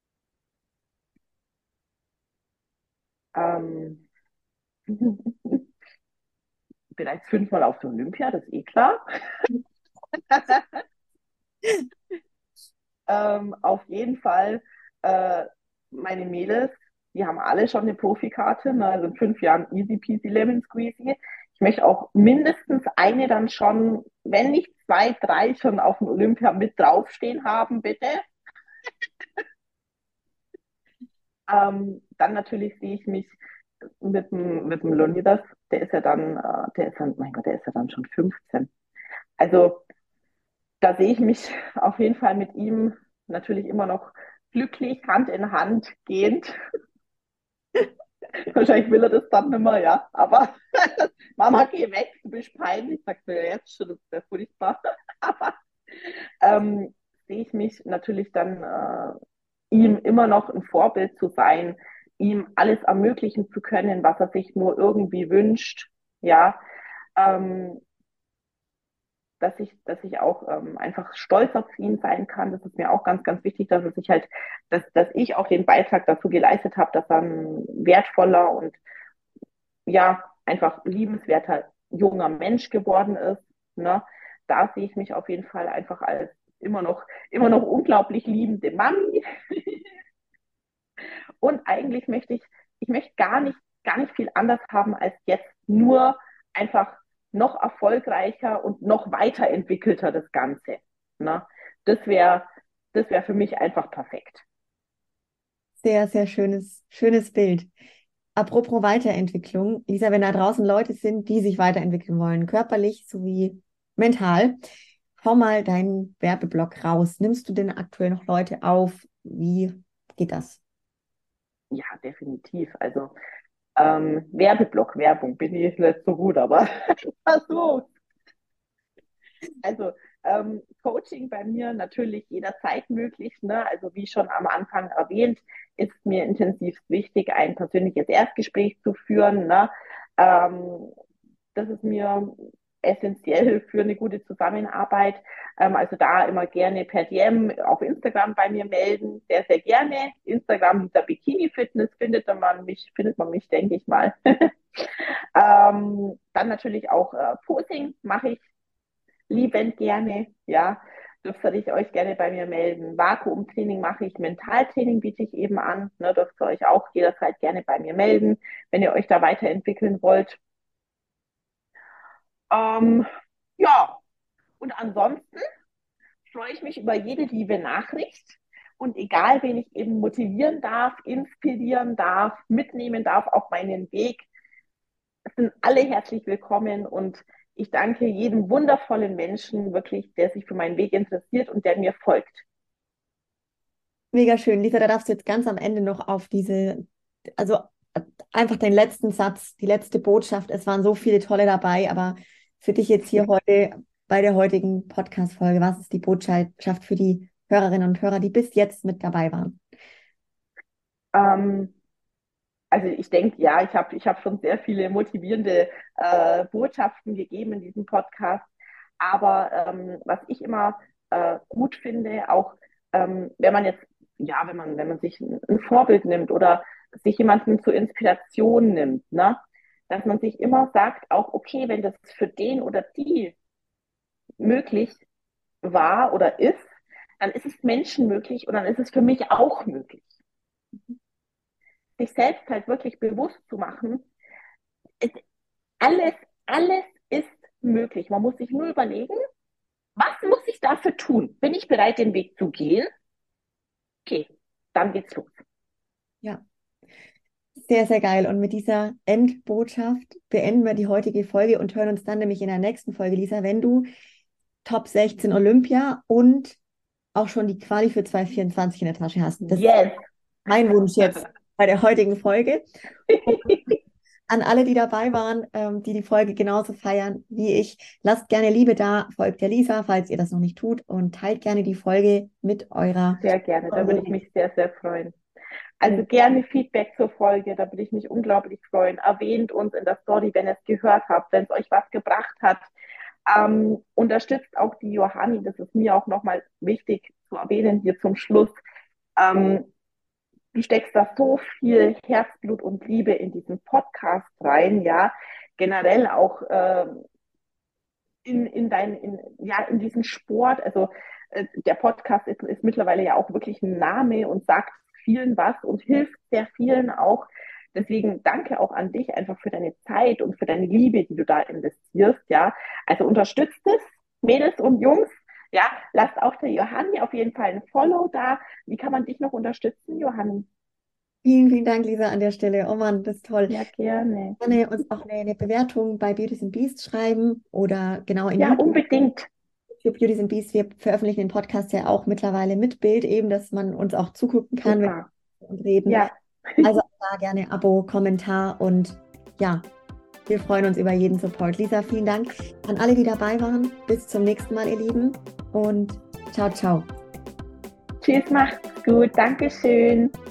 Ähm, bereits 5-mal auf der Olympia, das ist eh klar. Auf jeden Fall äh, meine Mädels, die haben alle schon eine Profikarte, ne? Also in 5 Jahren easy peasy lemon squeezy. Ich möchte auch mindestens eine dann schon, wenn nicht zwei, drei schon auf dem Olympia mit draufstehen haben, bitte. Dann natürlich sehe ich mich mit dem Leonidas, der ist dann, mein Gott, der ist ja dann schon 15. Also da sehe ich mich auf jeden Fall mit ihm natürlich immer noch glücklich, Hand in Hand gehend. Wahrscheinlich will er das dann nicht mehr, ja. Aber Mama, geh weg, du bist peinlich, sagt er ja jetzt schon, das ist ja furchtbar. Aber ähm, sehe ich mich natürlich dann ihm immer noch ein Vorbild zu sein, ihm alles ermöglichen zu können, was er sich nur irgendwie wünscht, ja. Ähm, dass ich auch einfach stolz auf ihn sein kann. Das ist mir auch ganz, ganz wichtig, dass es sich halt, dass ich auch den Beitrag dazu geleistet habe, dass er ein wertvoller und ja, einfach liebenswerter junger Mensch geworden ist. Ne? Da sehe ich mich auf jeden Fall einfach als immer noch unglaublich liebende Mami. Und eigentlich ich möchte gar nicht viel anders haben als jetzt, nur einfach noch erfolgreicher und noch weiterentwickelter das Ganze. Ne? Das das wär für mich einfach perfekt. Sehr, sehr schönes Bild. Apropos Weiterentwicklung, Lisa, wenn da draußen Leute sind, die sich weiterentwickeln wollen, körperlich sowie mental, hau mal deinen Werbeblock raus. Nimmst du denn aktuell noch Leute auf? Wie geht das? Ja, definitiv. Also Werbeblock, Werbung bin ich nicht so gut, aber versuch. Also Coaching bei mir natürlich jederzeit möglich. Ne? Also wie schon am Anfang erwähnt, ist mir intensiv wichtig, ein persönliches Erstgespräch zu führen. Ne? Ähm, Das ist mir essentiell für eine gute Zusammenarbeit. Also da immer gerne per DM auf Instagram bei mir melden. Sehr, sehr gerne. Instagram Lisa Bikini Fitness findet man mich, denke ich mal. Dann natürlich auch Posing mache ich liebend gerne, ja. Dürft ihr euch gerne bei mir melden. Vakuumtraining mache ich, Mentaltraining biete ich eben an. Ne, dürft ihr euch auch jederzeit gerne bei mir melden, wenn ihr euch da weiterentwickeln wollt. Ähm, ja, und ansonsten freue ich mich über jede liebe Nachricht. Und egal, wen ich eben motivieren darf, inspirieren darf, mitnehmen darf auf meinen Weg, sind alle herzlich willkommen und ich danke jedem wundervollen Menschen wirklich, der sich für meinen Weg interessiert und der mir folgt. Mega schön. Lisa, da darfst du jetzt ganz am Ende noch auf also einfach den letzten Satz, die letzte Botschaft. Es waren so viele tolle dabei, aber für dich jetzt hier heute bei der heutigen Podcast-Folge, was ist die Botschaft für die Hörerinnen und Hörer, die bis jetzt mit dabei waren? Ähm, also ich denke, ja, ich hab schon sehr viele motivierende Botschaften gegeben in diesem Podcast. Aber was ich immer gut finde, auch wenn man jetzt, ja, wenn man sich ein Vorbild nimmt oder sich jemanden zur Inspiration nimmt, ne, dass man sich immer sagt, auch okay, wenn das für den oder die möglich war oder ist, dann ist es Menschen möglich und dann ist es für mich auch möglich. Sich selbst halt wirklich bewusst zu machen, ist alles, alles ist möglich. Man muss sich nur überlegen, was muss ich dafür tun? Bin ich bereit, den Weg zu gehen? Okay, dann geht's los. Ja, sehr, sehr geil. Und mit dieser Endbotschaft beenden wir die heutige Folge und hören uns dann nämlich in der nächsten Folge, Lisa, wenn du Top 16 Olympia und auch schon die Quali für 2024 in der Tasche hast. Das ist Yes. mein Wunsch jetzt bei der heutigen Folge. An alle, die dabei waren, die Folge genauso feiern wie ich, lasst gerne Liebe da, folgt der Lisa, falls ihr das noch nicht tut und teilt gerne die Folge mit eurer Sehr gerne, da würde ich Community. mich sehr, sehr freuen. Also gerne Feedback zur Folge, da würde ich mich unglaublich freuen. Erwähnt uns in der Story, wenn ihr es gehört habt, wenn es euch was gebracht hat. Unterstützt auch die Johanni, das ist mir auch nochmal wichtig zu erwähnen hier zum Schluss. Ähm, Du steckst da so viel Herzblut und Liebe in diesen Podcast rein, ja, generell auch in diesen Sport. Also der Podcast ist mittlerweile ja auch wirklich ein Name und sagt vielen was und hilft sehr vielen auch. Deswegen danke auch an dich einfach für deine Zeit und für deine Liebe, die du da investierst, ja. Also unterstützt es, Mädels und Jungs, ja. Lasst auch der Johanni auf jeden Fall ein Follow da. Wie kann man dich noch unterstützen, Johanni? Vielen, vielen Dank, Lisa, an der Stelle. Oh Mann, das ist toll. Ja, gerne. Gerne uns auch eine Bewertung bei Beauties and Beasts schreiben oder genau in Ja, YouTube unbedingt. für Beauties and Beasts. Wir veröffentlichen den Podcast ja auch mittlerweile mit Bild, eben, dass man uns auch zugucken kann, wenn Super. wir und reden. Ja, Also auch da gerne Abo, Kommentar und ja, wir freuen uns über jeden Support. Lisa, vielen Dank an alle, die dabei waren. Bis zum nächsten Mal, ihr Lieben. Und ciao, ciao. tschüss, macht's gut. Dankeschön.